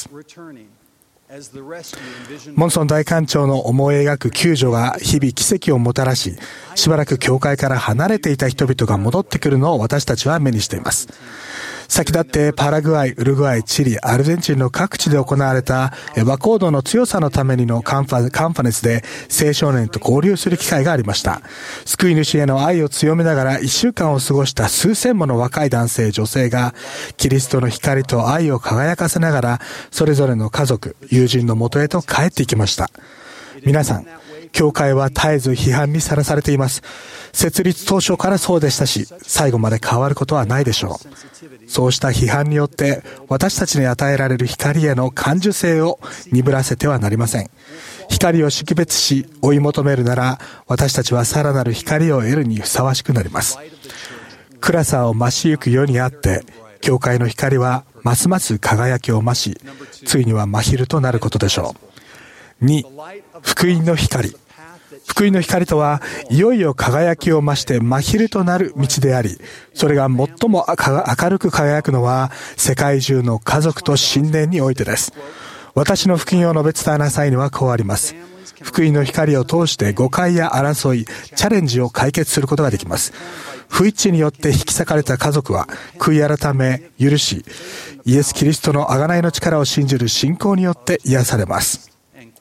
モンソン大官長の思い描く救助が日々奇跡をもたらし、しばらく教会から離れていた人々が戻ってくるのを私たちは目にしています。先立ってパラグアイ、ウルグアイ、チリ、アルゼンチンの各地で行われた和光堂の強さのためにのカンファ、カンファレンスで青少年と交流する機会がありました。救い主への愛を強めながら一週間を過ごした数千もの若い男性、女性がキリストの光と愛を輝かせながらそれぞれの家族、友人の元へと帰っていきました。 皆さん、教会は絶えず批判にさらされています。設立当初からそうでしたし、最後まで変わることはないでしょう。そうした批判によって私たちに与えられる光への感受性を鈍らせてはなりません。光を識別し追い求めるなら、私たちはさらなる光を得るにふさわしくなります。暗さを増しゆく世にあって、教会の光はますます輝きを増し、ついには真昼となることでしょう。に、福音の光。福音の光とは、いよいよ輝きを増して真昼となる道であり、それが最も明るく輝くのは世界中の家族と神殿においてです。私の福音を述べ伝えな際にはこうあります。福音の光を通して誤解や争い、チャレンジを解決することができます。不一致によって引き裂かれた家族は悔い改め、許し、イエス・キリストの贖いの力を信じる信仰によって癒されます。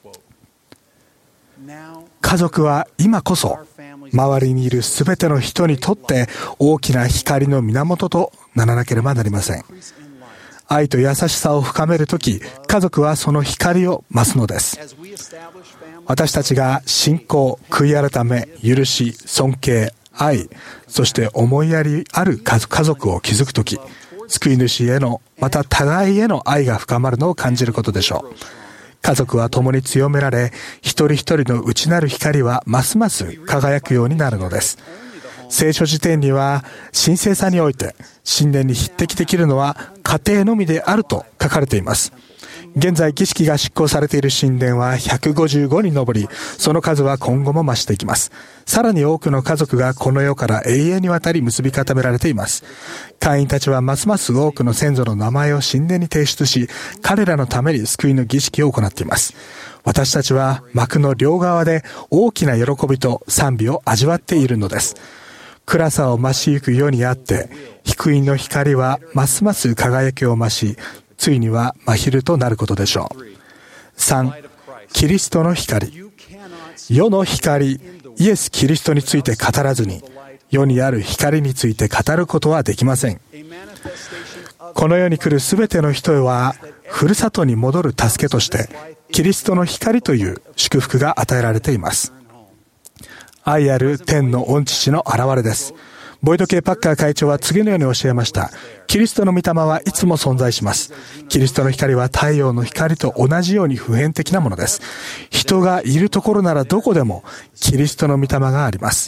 家族は今こそ周りにいるすべての人にとって大きな光の源とならなければなりません。愛と優しさを深めるとき、家族はその光を増すのです。私たちが信仰、悔い改め、許し、尊敬、愛、そして思いやりある家族を築くとき、救い主への、また互いへの愛が深まるのを感じることでしょう。家族は共に強められ、一人一人の内なる光はますます輝くようになるのです。聖書辞典には、神聖さにおいて神殿に匹敵できるのは家庭のみであると書かれています。現在儀式が執行されている神殿はひゃくごじゅうごに上り、その数は今後も増していきます。さらに多くの家族がこの世から永遠にわたり結び固められています。会員たちはますます多くの先祖の名前を神殿に提出し、彼らのために救いの儀式を行っています。私たちは幕の両側で大きな喜びと賛美を味わっているのです。暗さを増しゆく世にあって、福音の光はますます輝きを増し、ついには真昼となることでしょう。さん、キリストの光。世の光、イエス・キリストについて語らずに、世にある光について語ることはできません。この世に来るすべての人は、ふるさとに戻る助けとして、キリストの光という祝福が与えられています。愛ある天の御父の現れです。ボイド系パッカー会長は次のように教えました。キリストの御霊はいつも存在します。キリストの光は太陽の光と同じように普遍的なものです。人がいるところならどこでもキリストの御霊があります。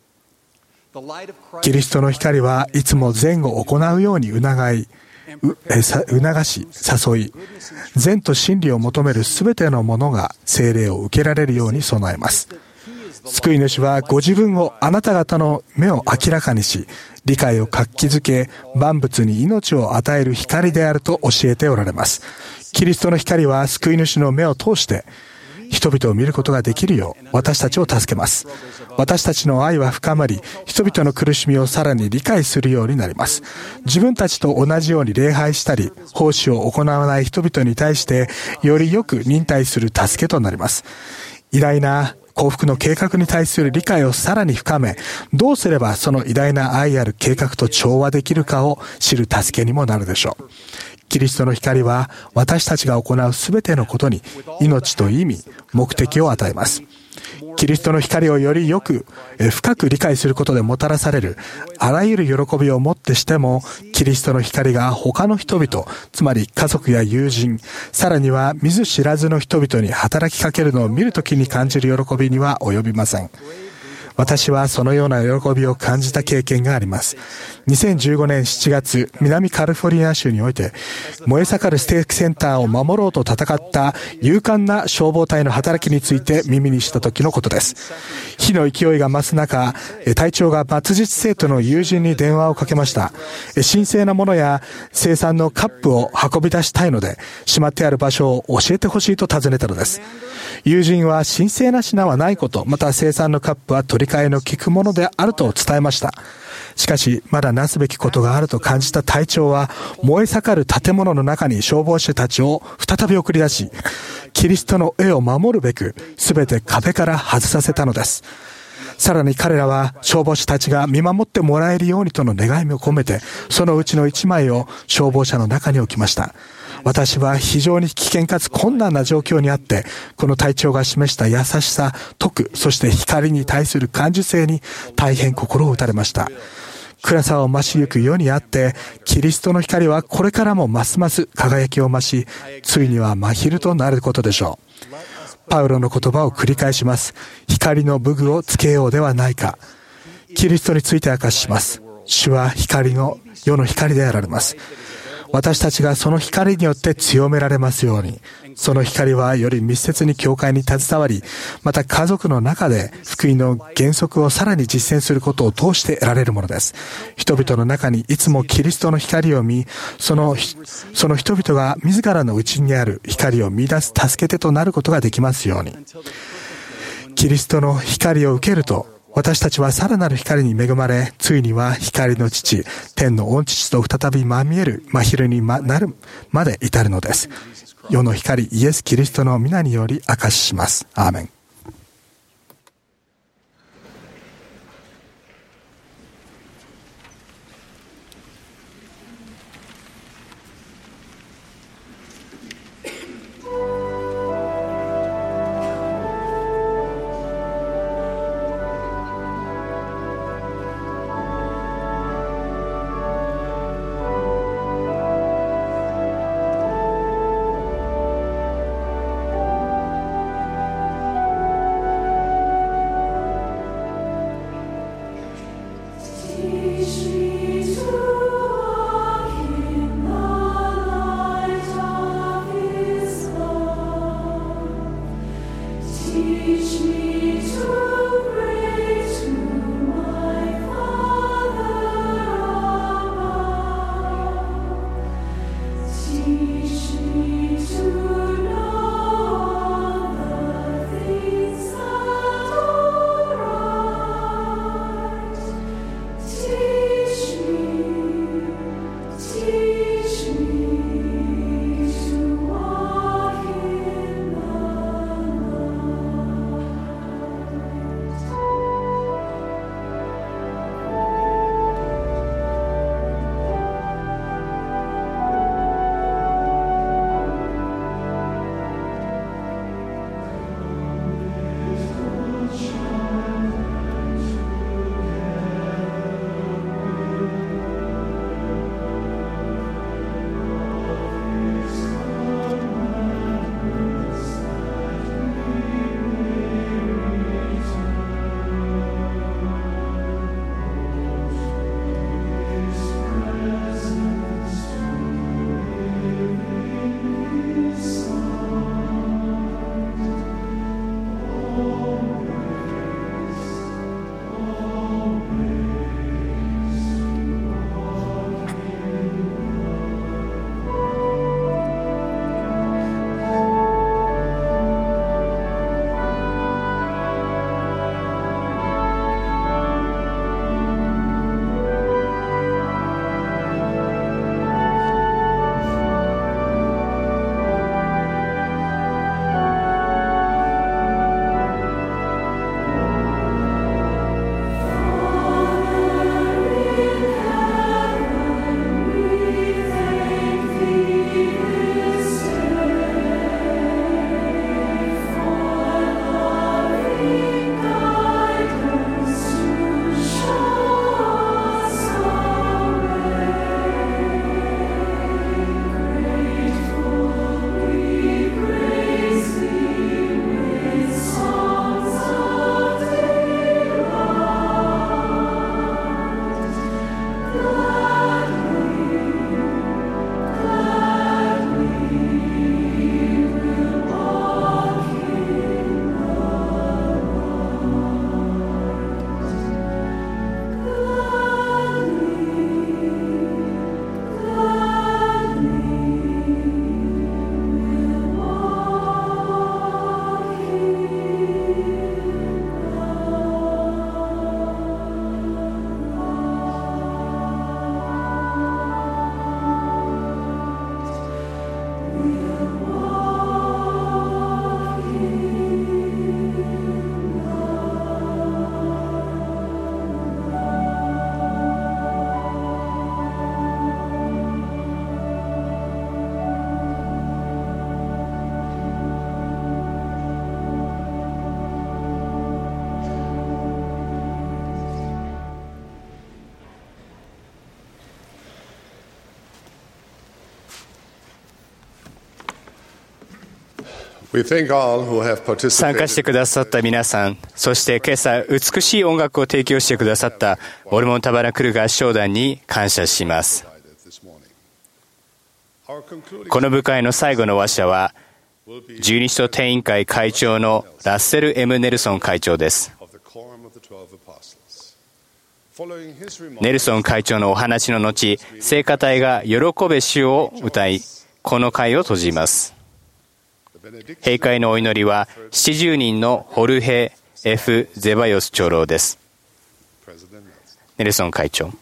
キリストの光はいつも善を行うように促い、促し、誘い、善と真理を求めるすべてのものが聖霊を受けられるように備えます。救い主はご自分をあなた方の目を明らかにし、理解を活気づけ、万物に命を与える光であると教えておられます。キリストの光は救い主の目を通して人々を見ることができるよう私たちを助けます。私たちの愛は深まり、人々の苦しみをさらに理解するようになります。自分たちと同じように礼拝したり奉仕を行わない人々に対してよりよく忍耐する助けとなります。偉大な幸福の計画に対する理解をさらに深め、どうすればその偉大な愛ある計画と調和できるかを知る助けにもなるでしょう。キリストの光は私たちが行うすべてのことに命と意味、目的を与えます。キリストの光をよりよく深く理解することでもたらされるあらゆる喜びをもってしても、キリストの光が他の人々、つまり家族や友人、さらには見ず知らずの人々に働きかけるのを見るときに感じる喜びには及びません。私はそのような喜びを感じた経験があります。にせんじゅうごねんしちがつ、南カリフォルニア州において、燃え盛るステーキセンターを守ろうと戦った勇敢な消防隊の働きについて耳にした時のことです。火の勢いが増す中、隊長が末日生徒の友人に電話をかけました。神聖なものや生産のカップを運び出したいので、しまってある場所を教えてほしいと尋ねたのです。友人は神聖な品はないこと、また生産のカップは取り替えの効くものであると伝えました。しかし、まだなすべきことがあると感じた隊長は、燃え盛る建物の中に消防士たちを再び送り出し、キリストの絵を守るべく、すべて壁から外させたのです。 さらに彼らは消防士たちが見守ってもらえるようにとの願いも込めて、そのうちのいちまいを消防車の中に置きました。私は非常に危険かつ困難な状況にあって、この隊長が示した優しさ、徳、そして光に対する感受性に大変心を打たれました。暗さを増しゆく世にあって、キリストの光はこれからもますます輝きを増し、ついには真昼となることでしょう。パウロの言葉を繰り返します。光の武具をつけようではないか。キリストについて明かします。主は光の世の光であられます。私たちがその光によって強められますように、その光はより密接に教会に携わり、また家族の中で福音の原則をさらに実践することを通して得られるものです。人々の中にいつもキリストの光を見、その、その人々が自らの内にある光を見出す助け手となることができますように。キリストの光を受けると、私たちはさらなる光に恵まれ、ついには光の父、天の御父と再びまみえる真昼になるまで至るのです。世の光、イエス・キリストの皆により証しします。アーメン。 参加してくださった皆さん、そして今朝美しい音楽を提供してくださったモルモンタバラクルガー唱団に感謝します。この部会の最後の話者は十二使徒定員会会長のラッセル・エム・ネルソン会長です。ネルソン会長のお話の後、聖歌隊が喜べ主を歌い、この会を閉じます。閉会のお祈りはななじゅうにんのホルヘ・エフ・ゼバヨス長老です。ネルソン会長。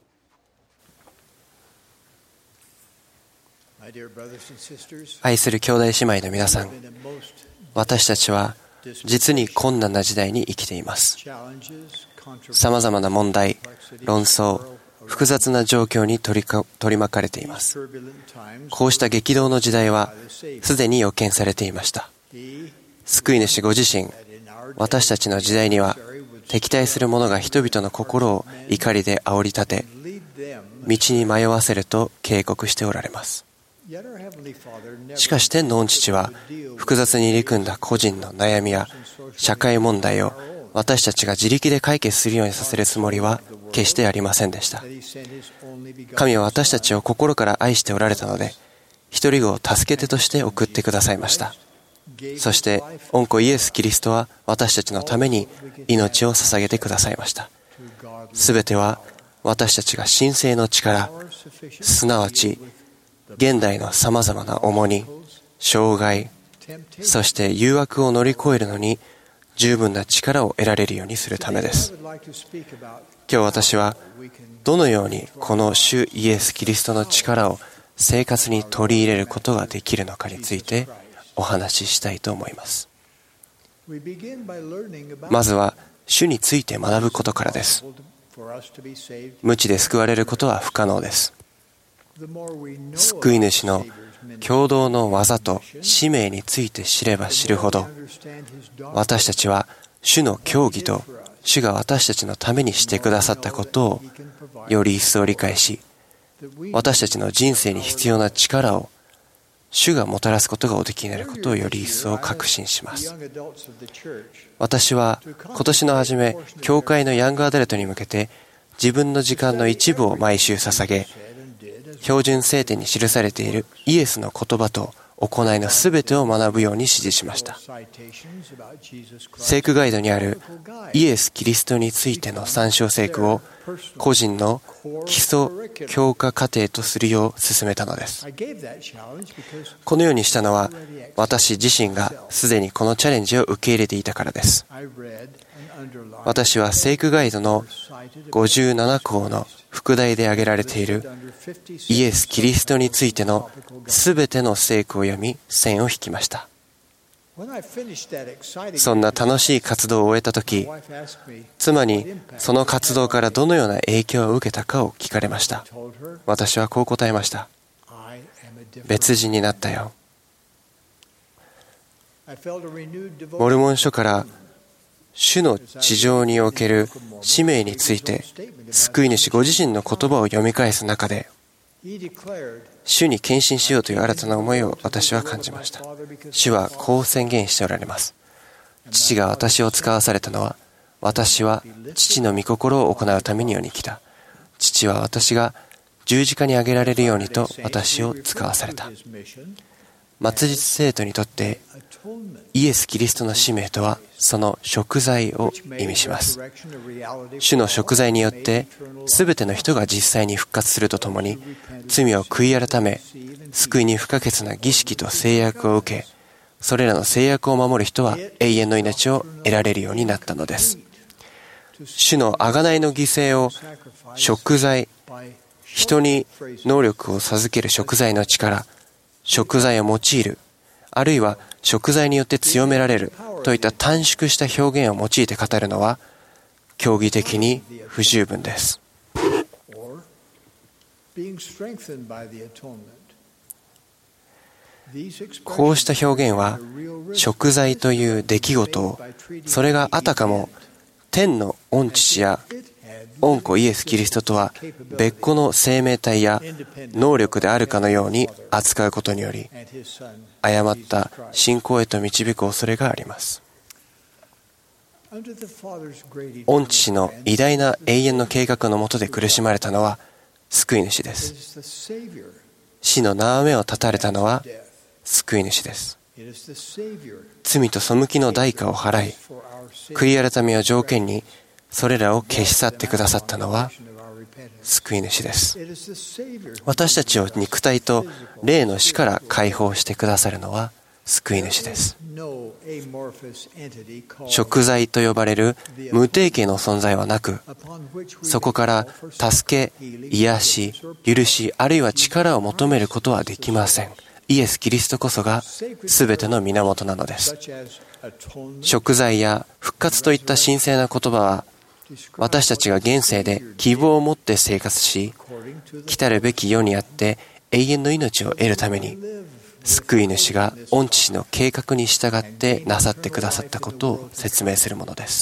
愛する兄弟姉妹の皆さん、私たちは実に困難な時代に生きています。さまざまな問題、論争、複雑な状況に取りか、取り巻かれています。こうした激動の時代はすでに予見されていました。救い主ご自身、私たちの時代には敵対する者が人々の心を怒りで煽り立て、道に迷わせると警告しておられます。しかし天の御父は複雑に入り組んだ個人の悩みや社会問題を私たちが自力で解決するようにさせるつもりは決してありませんでした。神は私たちを心から愛しておられたので、一人子を助け手として送ってくださいました。そして御子イエス・キリストは私たちのために命を捧げてくださいました。すべては私たちが神聖の力、すなわち現代のさまざまな重荷、障害、そして誘惑を乗り越えるのに十分な力を得られるようにするためです。今日私はどのようにこの主イエス・キリストの力を生活に取り入れることができるのかについてお話ししたいと思います。まずは主について学ぶことからです。無知で救われることは不可能です。救い主の共同の技と使命について知れば知るほど、私たちは主の教義と主が私たちのためにしてくださったことをより一層理解し、私たちの人生に必要な力を主がもたらすことがおできになることをより一層確信します。私は今年の初め、教会のヤングアダルトに向けて自分の時間の一部を毎週捧げ、標準聖典に記されているイエスの言葉と行いのすべてを学ぶように指示しました。聖句ガイドにあるイエス・キリストについての参照聖句を個人の基礎強化過程とするよう勧めたのです。このようにしたのは私自身がすでにこのチャレンジを受け入れていたからです。私は聖句ガイドのごじゅうなな項の副題で挙げられているイエス・キリストについてのすべての聖句を読み線を引きました。そんな楽しい活動を終えたとき、妻にその活動からどのような影響を受けたかを聞かれました。私はこう答えました。別人になったよ。モルモン書から主の地上における使命について救い主ご自身の言葉を読み返す中で、主に献身しようという新たな思いを私は感じました。主はこう宣言しておられます。父が私を使わされたのは、私は父の御心を行うために世に来た。父は私が十字架に上げられるようにと私を使わされた。末日生徒にとってイエス・キリストの使命とはその贖罪を意味します。主の贖罪によって全ての人が実際に復活するとともに、罪を悔い改め救いに不可欠な儀式と制約を受け、それらの制約を守る人は永遠の命を得られるようになったのです。主の贖いの犠牲を贖罪、人に能力を授ける贖罪の力、贖罪を用いる、あるいは贖罪によって強められるといった短縮した表現を用いて語るのは教義的に不十分です。こうした表現は贖罪という出来事を、それがあたかも天の御父や御子イエス・キリストとは別個の生命体や能力であるかのように扱うことにより、誤った信仰へと導く恐れがあります。御父の偉大な永遠の計画の下で苦しまれたのは救い主です。死の縄目を断たれたのは救い主です。罪と背きの代価を払い、悔い改めを条件にそれらを消し去ってくださったのは救い主です。私たちを肉体と霊の死から解放してくださるのは救い主です。贖罪と呼ばれる無定型の存在はなく、そこから助け、癒し、許し、あるいは力を求めることはできません。イエス・キリストこそが全ての源なのです。贖罪や復活といった神聖な言葉は、私たちが現世で希望を持って生活し、来たるべき世にあって永遠の命を得るために、救い主が御父の計画に従ってなさってくださったことを説明するものです。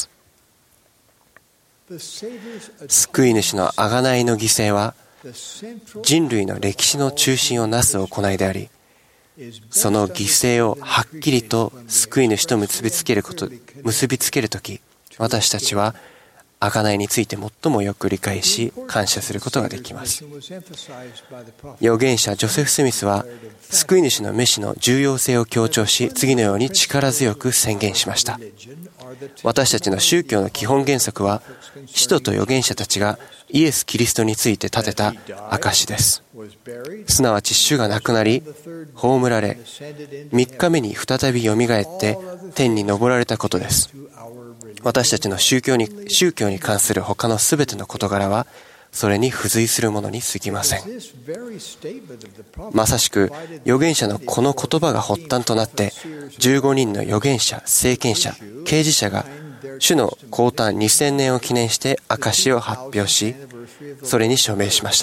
救い主の贖いの犠牲は、人類の歴史の中心をなす行いであり、その犠牲をはっきりと救い主と結びつけること、結びつけるとき、私たちは贖いについて最もよく理解し、感謝することができます。預言者ジョセフ・スミスは、救い主の召しの重要性を強調し、次のように力強く宣言しました。私たちの宗教の基本原則は、使徒と預言者たちがイエス・キリストについて立てた証です。すなわち主が亡くなり、葬られ、みっかめに再びよみがえって天に昇られたことです。私たちの宗教に、宗教に関する他のすべての事柄は、それに付随するものに過ぎません。まさしく、預言者のこの言葉が発端となって、じゅうごにんの預言者、聖賢者、啓示者が、主の降誕にせんねんを記念して証を発表し、それに署名しました。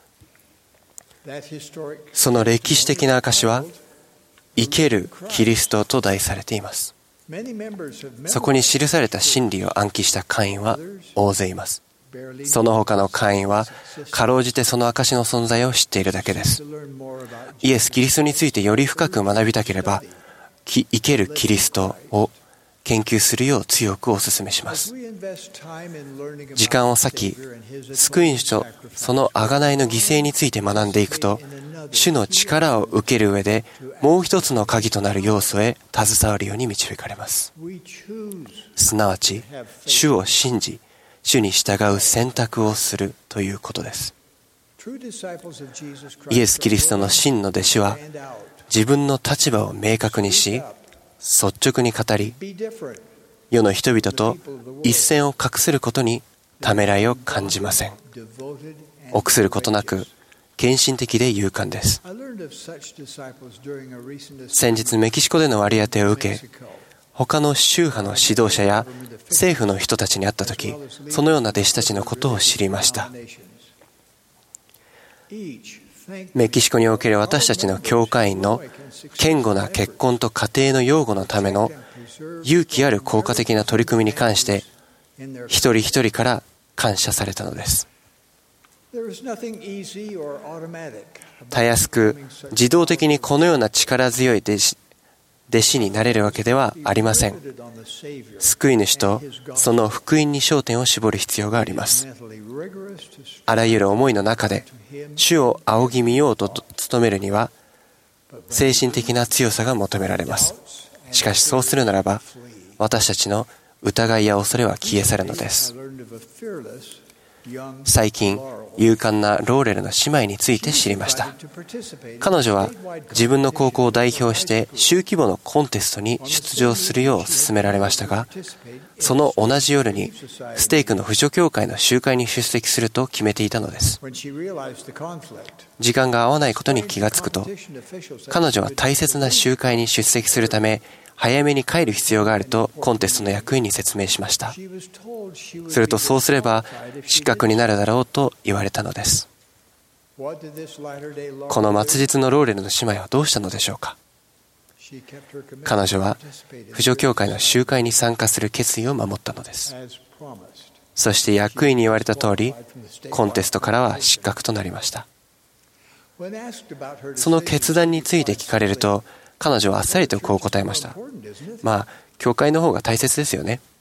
その歴史的な証は、生けるキリストと題されています。そこに記された真理を暗記した会員は大勢います。その他の会員はかろうじてその証の存在を知っているだけです。イエス・キリストについてより深く学びたければ、生けるキリストを研究するよう強くお勧めします。時間を割き、救い主とその贖いの犠牲について学んでいくと、主の力を受ける上でもう一つの鍵となる要素へ携わるように導かれます。すなわち、主を信じ、主に従う選択をするということです。イエス・キリストの真の弟子は、自分の立場を明確にし、率直に語り、世の人々と一線を画することにためらいを感じません。臆することなく、献身的で勇敢です。先日メキシコでの割り当てを受け、他の宗派の指導者や政府の人たちに会ったとき、そのような弟子たちのことを知りました。メキシコにおける私たちの教会員の堅固な結婚と家庭の養護のための勇気ある効果的な取り組みに関して、一人一人から感謝されたのです。たやすく自動的にこのような力強い弟子、弟子になれるわけではありません。救い主とその福音に焦点を絞る必要があります。あらゆる思いの中で主を仰ぎ見ようと努めるには、精神的な強さが求められます。しかしそうするならば、私たちの疑いや恐れは消え去るのです。最近、勇敢なローレルの姉妹について知りました。彼女は自分の高校を代表して州規模のコンテストに出場するよう勧められましたが、その同じ夜にステークの扶助協会の集会に出席すると決めていたのです。時間が合わないことに気がつくと、彼女は大切な集会に出席するため早めに帰る必要があるとコンテストの役員に説明しました。するとそうすれば失格になるだろうと言われたのです。この末日のローレルの姉妹はどうしたのでしょうか。彼女は扶助協会の集会に参加する決意を守ったのです。 そして役員に言われた通り、コンテストからは失格となりました。その決断について聞かれると、彼女はあっさりとこう答えました。まあ、教会の方が大切ですよね。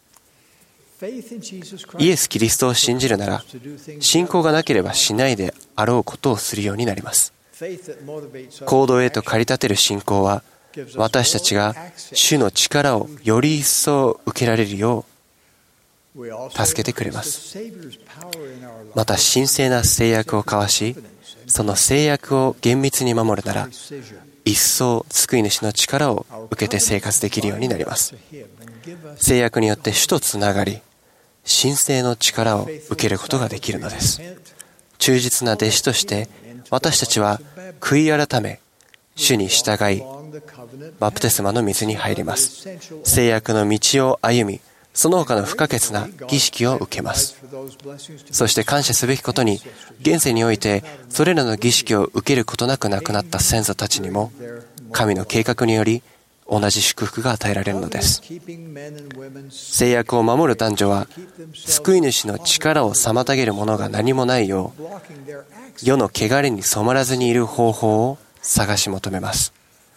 イエス・キリストを信じるなら、信仰がなければしないであろうことをするようになります。行動へと駆り立てる信仰は、私たちが主の力をより一層受けられるよう助けてくれます。また神聖な誓約を交わし、その誓約を厳密に守るなら、一層救い主の力を受けて生活できるようになります。誓約によって主とつながり、神聖の力を受けることができるのです。忠実な弟子として私たちは悔い改め、主に従い、バプテスマの水に入ります。誓約の道を歩み、その他の不可欠な儀式を受けます。そして感謝すべきことに、現世においてそれらの儀式を受けることなく亡くなった先祖たちにも、神の計画により同じ祝福が与えられるのです。誓約を守る男女は、救い主の力を妨げるものが何もないよう、世の汚れに染まらずにいる方法を探し求めます。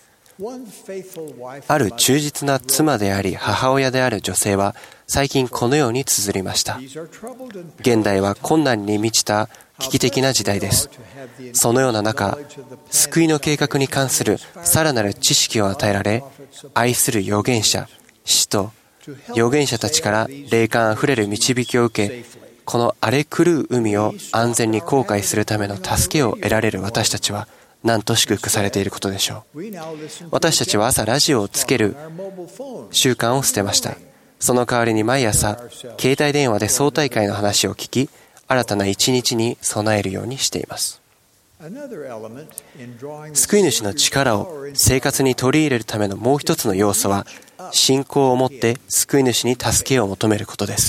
ある忠実な妻であり母親である女性は最近このように綴りました。現代は困難に満ちた危機的な時代です。そのような中、救いの計画に関するさらなる知識を与えられ、愛する預言者、使徒、預言者たちから霊感あふれる導きを受け、この荒れ狂う海を安全に航海するための助けを得られる私たちは、なんと祝福されていることでしょう。私たちは朝ラジオをつける習慣を捨てました。その代わりに毎朝、携帯電話で総大会の話を聞き、新たな一日に備えるようにしています。救い主の力を生活に取り入れるためのもう一つの要素は、信仰を持って救い主に助けを求めることです。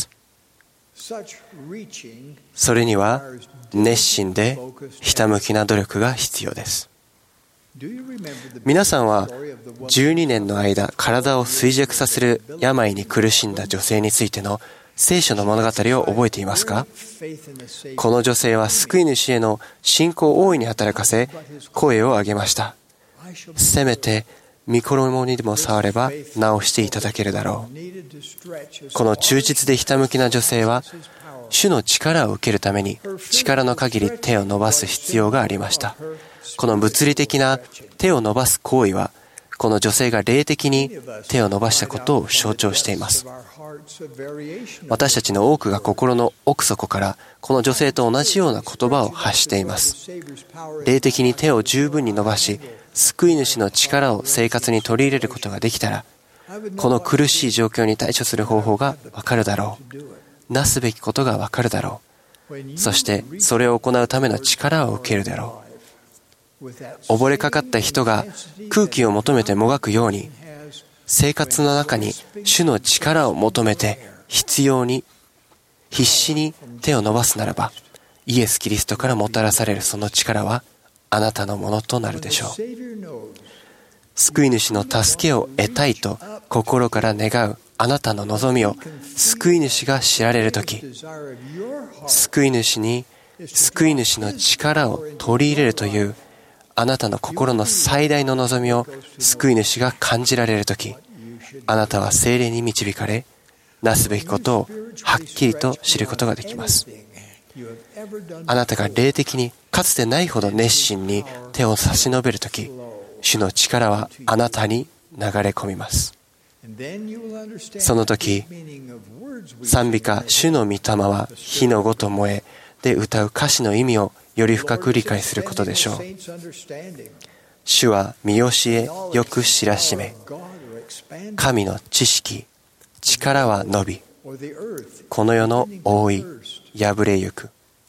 それには熱心でひたむきな努力が必要です。皆さんはじゅうにねんの間体を衰弱させる病に苦しんだ女性についての聖書の物語を覚えていますか？この女性は救い主への信仰を大いに働かせ、声を上げました。せめて御衣にでも触れば治していただけるだろう。この忠実でひたむきな女性は、主の力を受けるために力の限り手を伸ばす必要がありました。この物理的な手を伸ばす行為は、この女性が霊的に手を伸ばしたことを象徴しています。私たちの多くが心の奥底からこの女性と同じような言葉を発しています。霊的に手を十分に伸ばし、救い主の力を生活に取り入れることができたら、この苦しい状況に対処する方法がわかるだろう。なすべきことがわかるだろう。そしてそれを行うための力を受けるだろう。溺れかかった人が空気を求めてもがくように、生活の中に主の力を求めて必要に必死に手を伸ばすならば、イエス・キリストからもたらされるその力はあなたのものとなるでしょう。救い主の助けを得たいと心から願うあなたの望みを救い主が知られるとき、救い主に救い主の力を取り入れるというあなたの心の最大の望みを救い主が感じられるとき、あなたは聖霊に導かれ、なすべきことをはっきりと知ることができます。あなたが霊的にかつてないほど熱心に手を差し伸べるとき、主の力はあなたに流れ込みます。その時、賛美歌主の御霊は火のごと燃えで歌う歌詞の意味をより深く理解することでしょう。主は見教えよく知らしめ、神の知識、力は伸び、この世の覆い、破れゆく。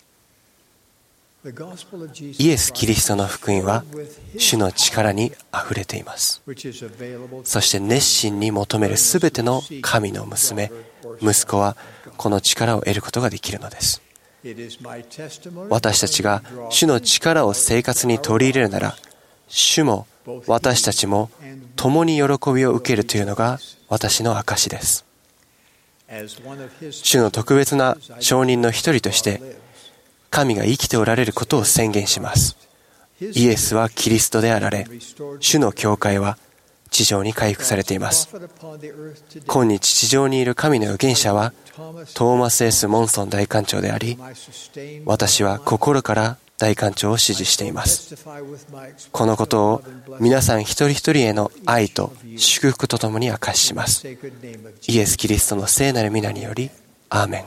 イエス・キリストの福音は主の力にあふれています。そして熱心に求めるすべての神の娘、息子はこの力を得ることができるのです。私たちが主の力を生活に取り入れるなら、主も私たちも共に喜びを受けるというのが私の証です。 主の特別な証人の一人として神が生きておられることを宣言します。イエスはキリストであられ、主の教会は地上に回復されています。今日地上にいる神の預言者はトーマス S. モンソン大官長であり、私は心から大官長を支持しています。このことを皆さん一人一人への愛と祝福とともに明かしします。イエス・キリストの聖なる皆により、アーメン。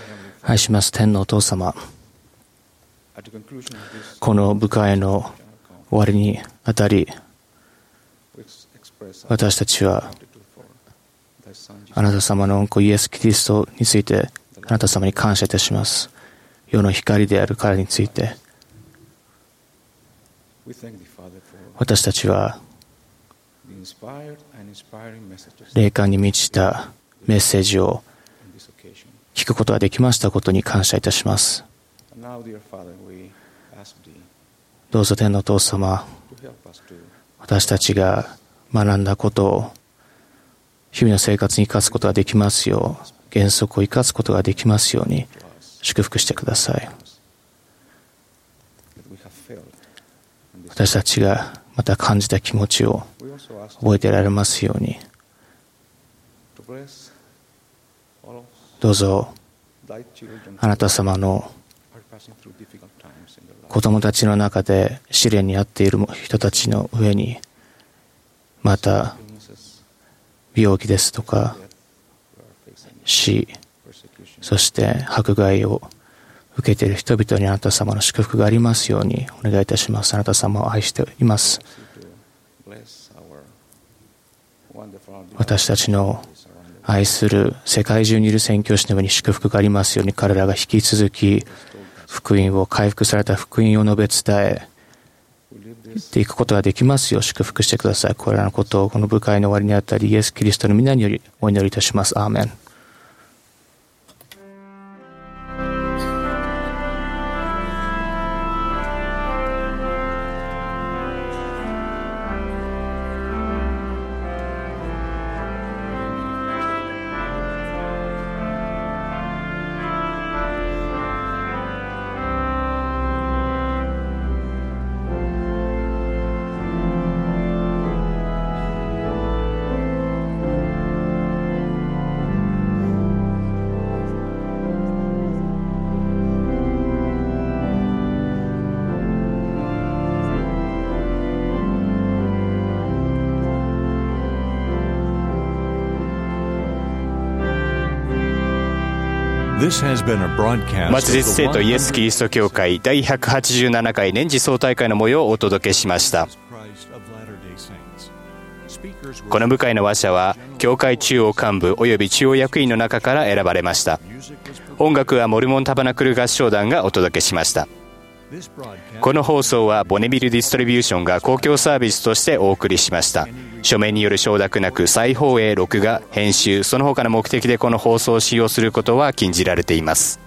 愛します天のお父様、この部会の終わりにあたり、私たちはあなた様の御子イエス・キリストについてあなた様に感謝いたします。世の光である彼について、私たちは霊感に満ちたメッセージを聞くことができましたことに感謝いたします。どうぞ天のお父様、私たちが学んだことを日々の生活に生かすことができますよう、原則を生かすことができますように祝福してください。私たちがまた感じた気持ちを覚えていられますように、どうぞあなた様の子供たちの中で試練に遭っている人たちの上に、また病気ですとか死、そして迫害を受けている人々にあなた様の祝福がありますようにお願いいたします。あなた様を愛しています。私たちの愛する世界中にいる宣教師の上に祝福がありますように、彼らが引き続き福音を、回復された福音を述べ伝えていくことができますよう祝福してください。これらのことをこの部会の終わりにあたりイエス・キリストの皆によりお祈りいたします。アーメン。 松実生徒イエス・キリスト教会第ひゃくはちじゅうななかい年次総大会の模様をお届けしました。この部会の話者は教会中央幹部および中央役員の中から選ばれました。音楽はモルモンタバナクル合唱団がお届けしました。この放送はボネビルディストリビューションが公共サービスとしてお送りしました。書面による承諾なく再放映、録画、編集、その他の目的でこの放送を使用することは禁じられています。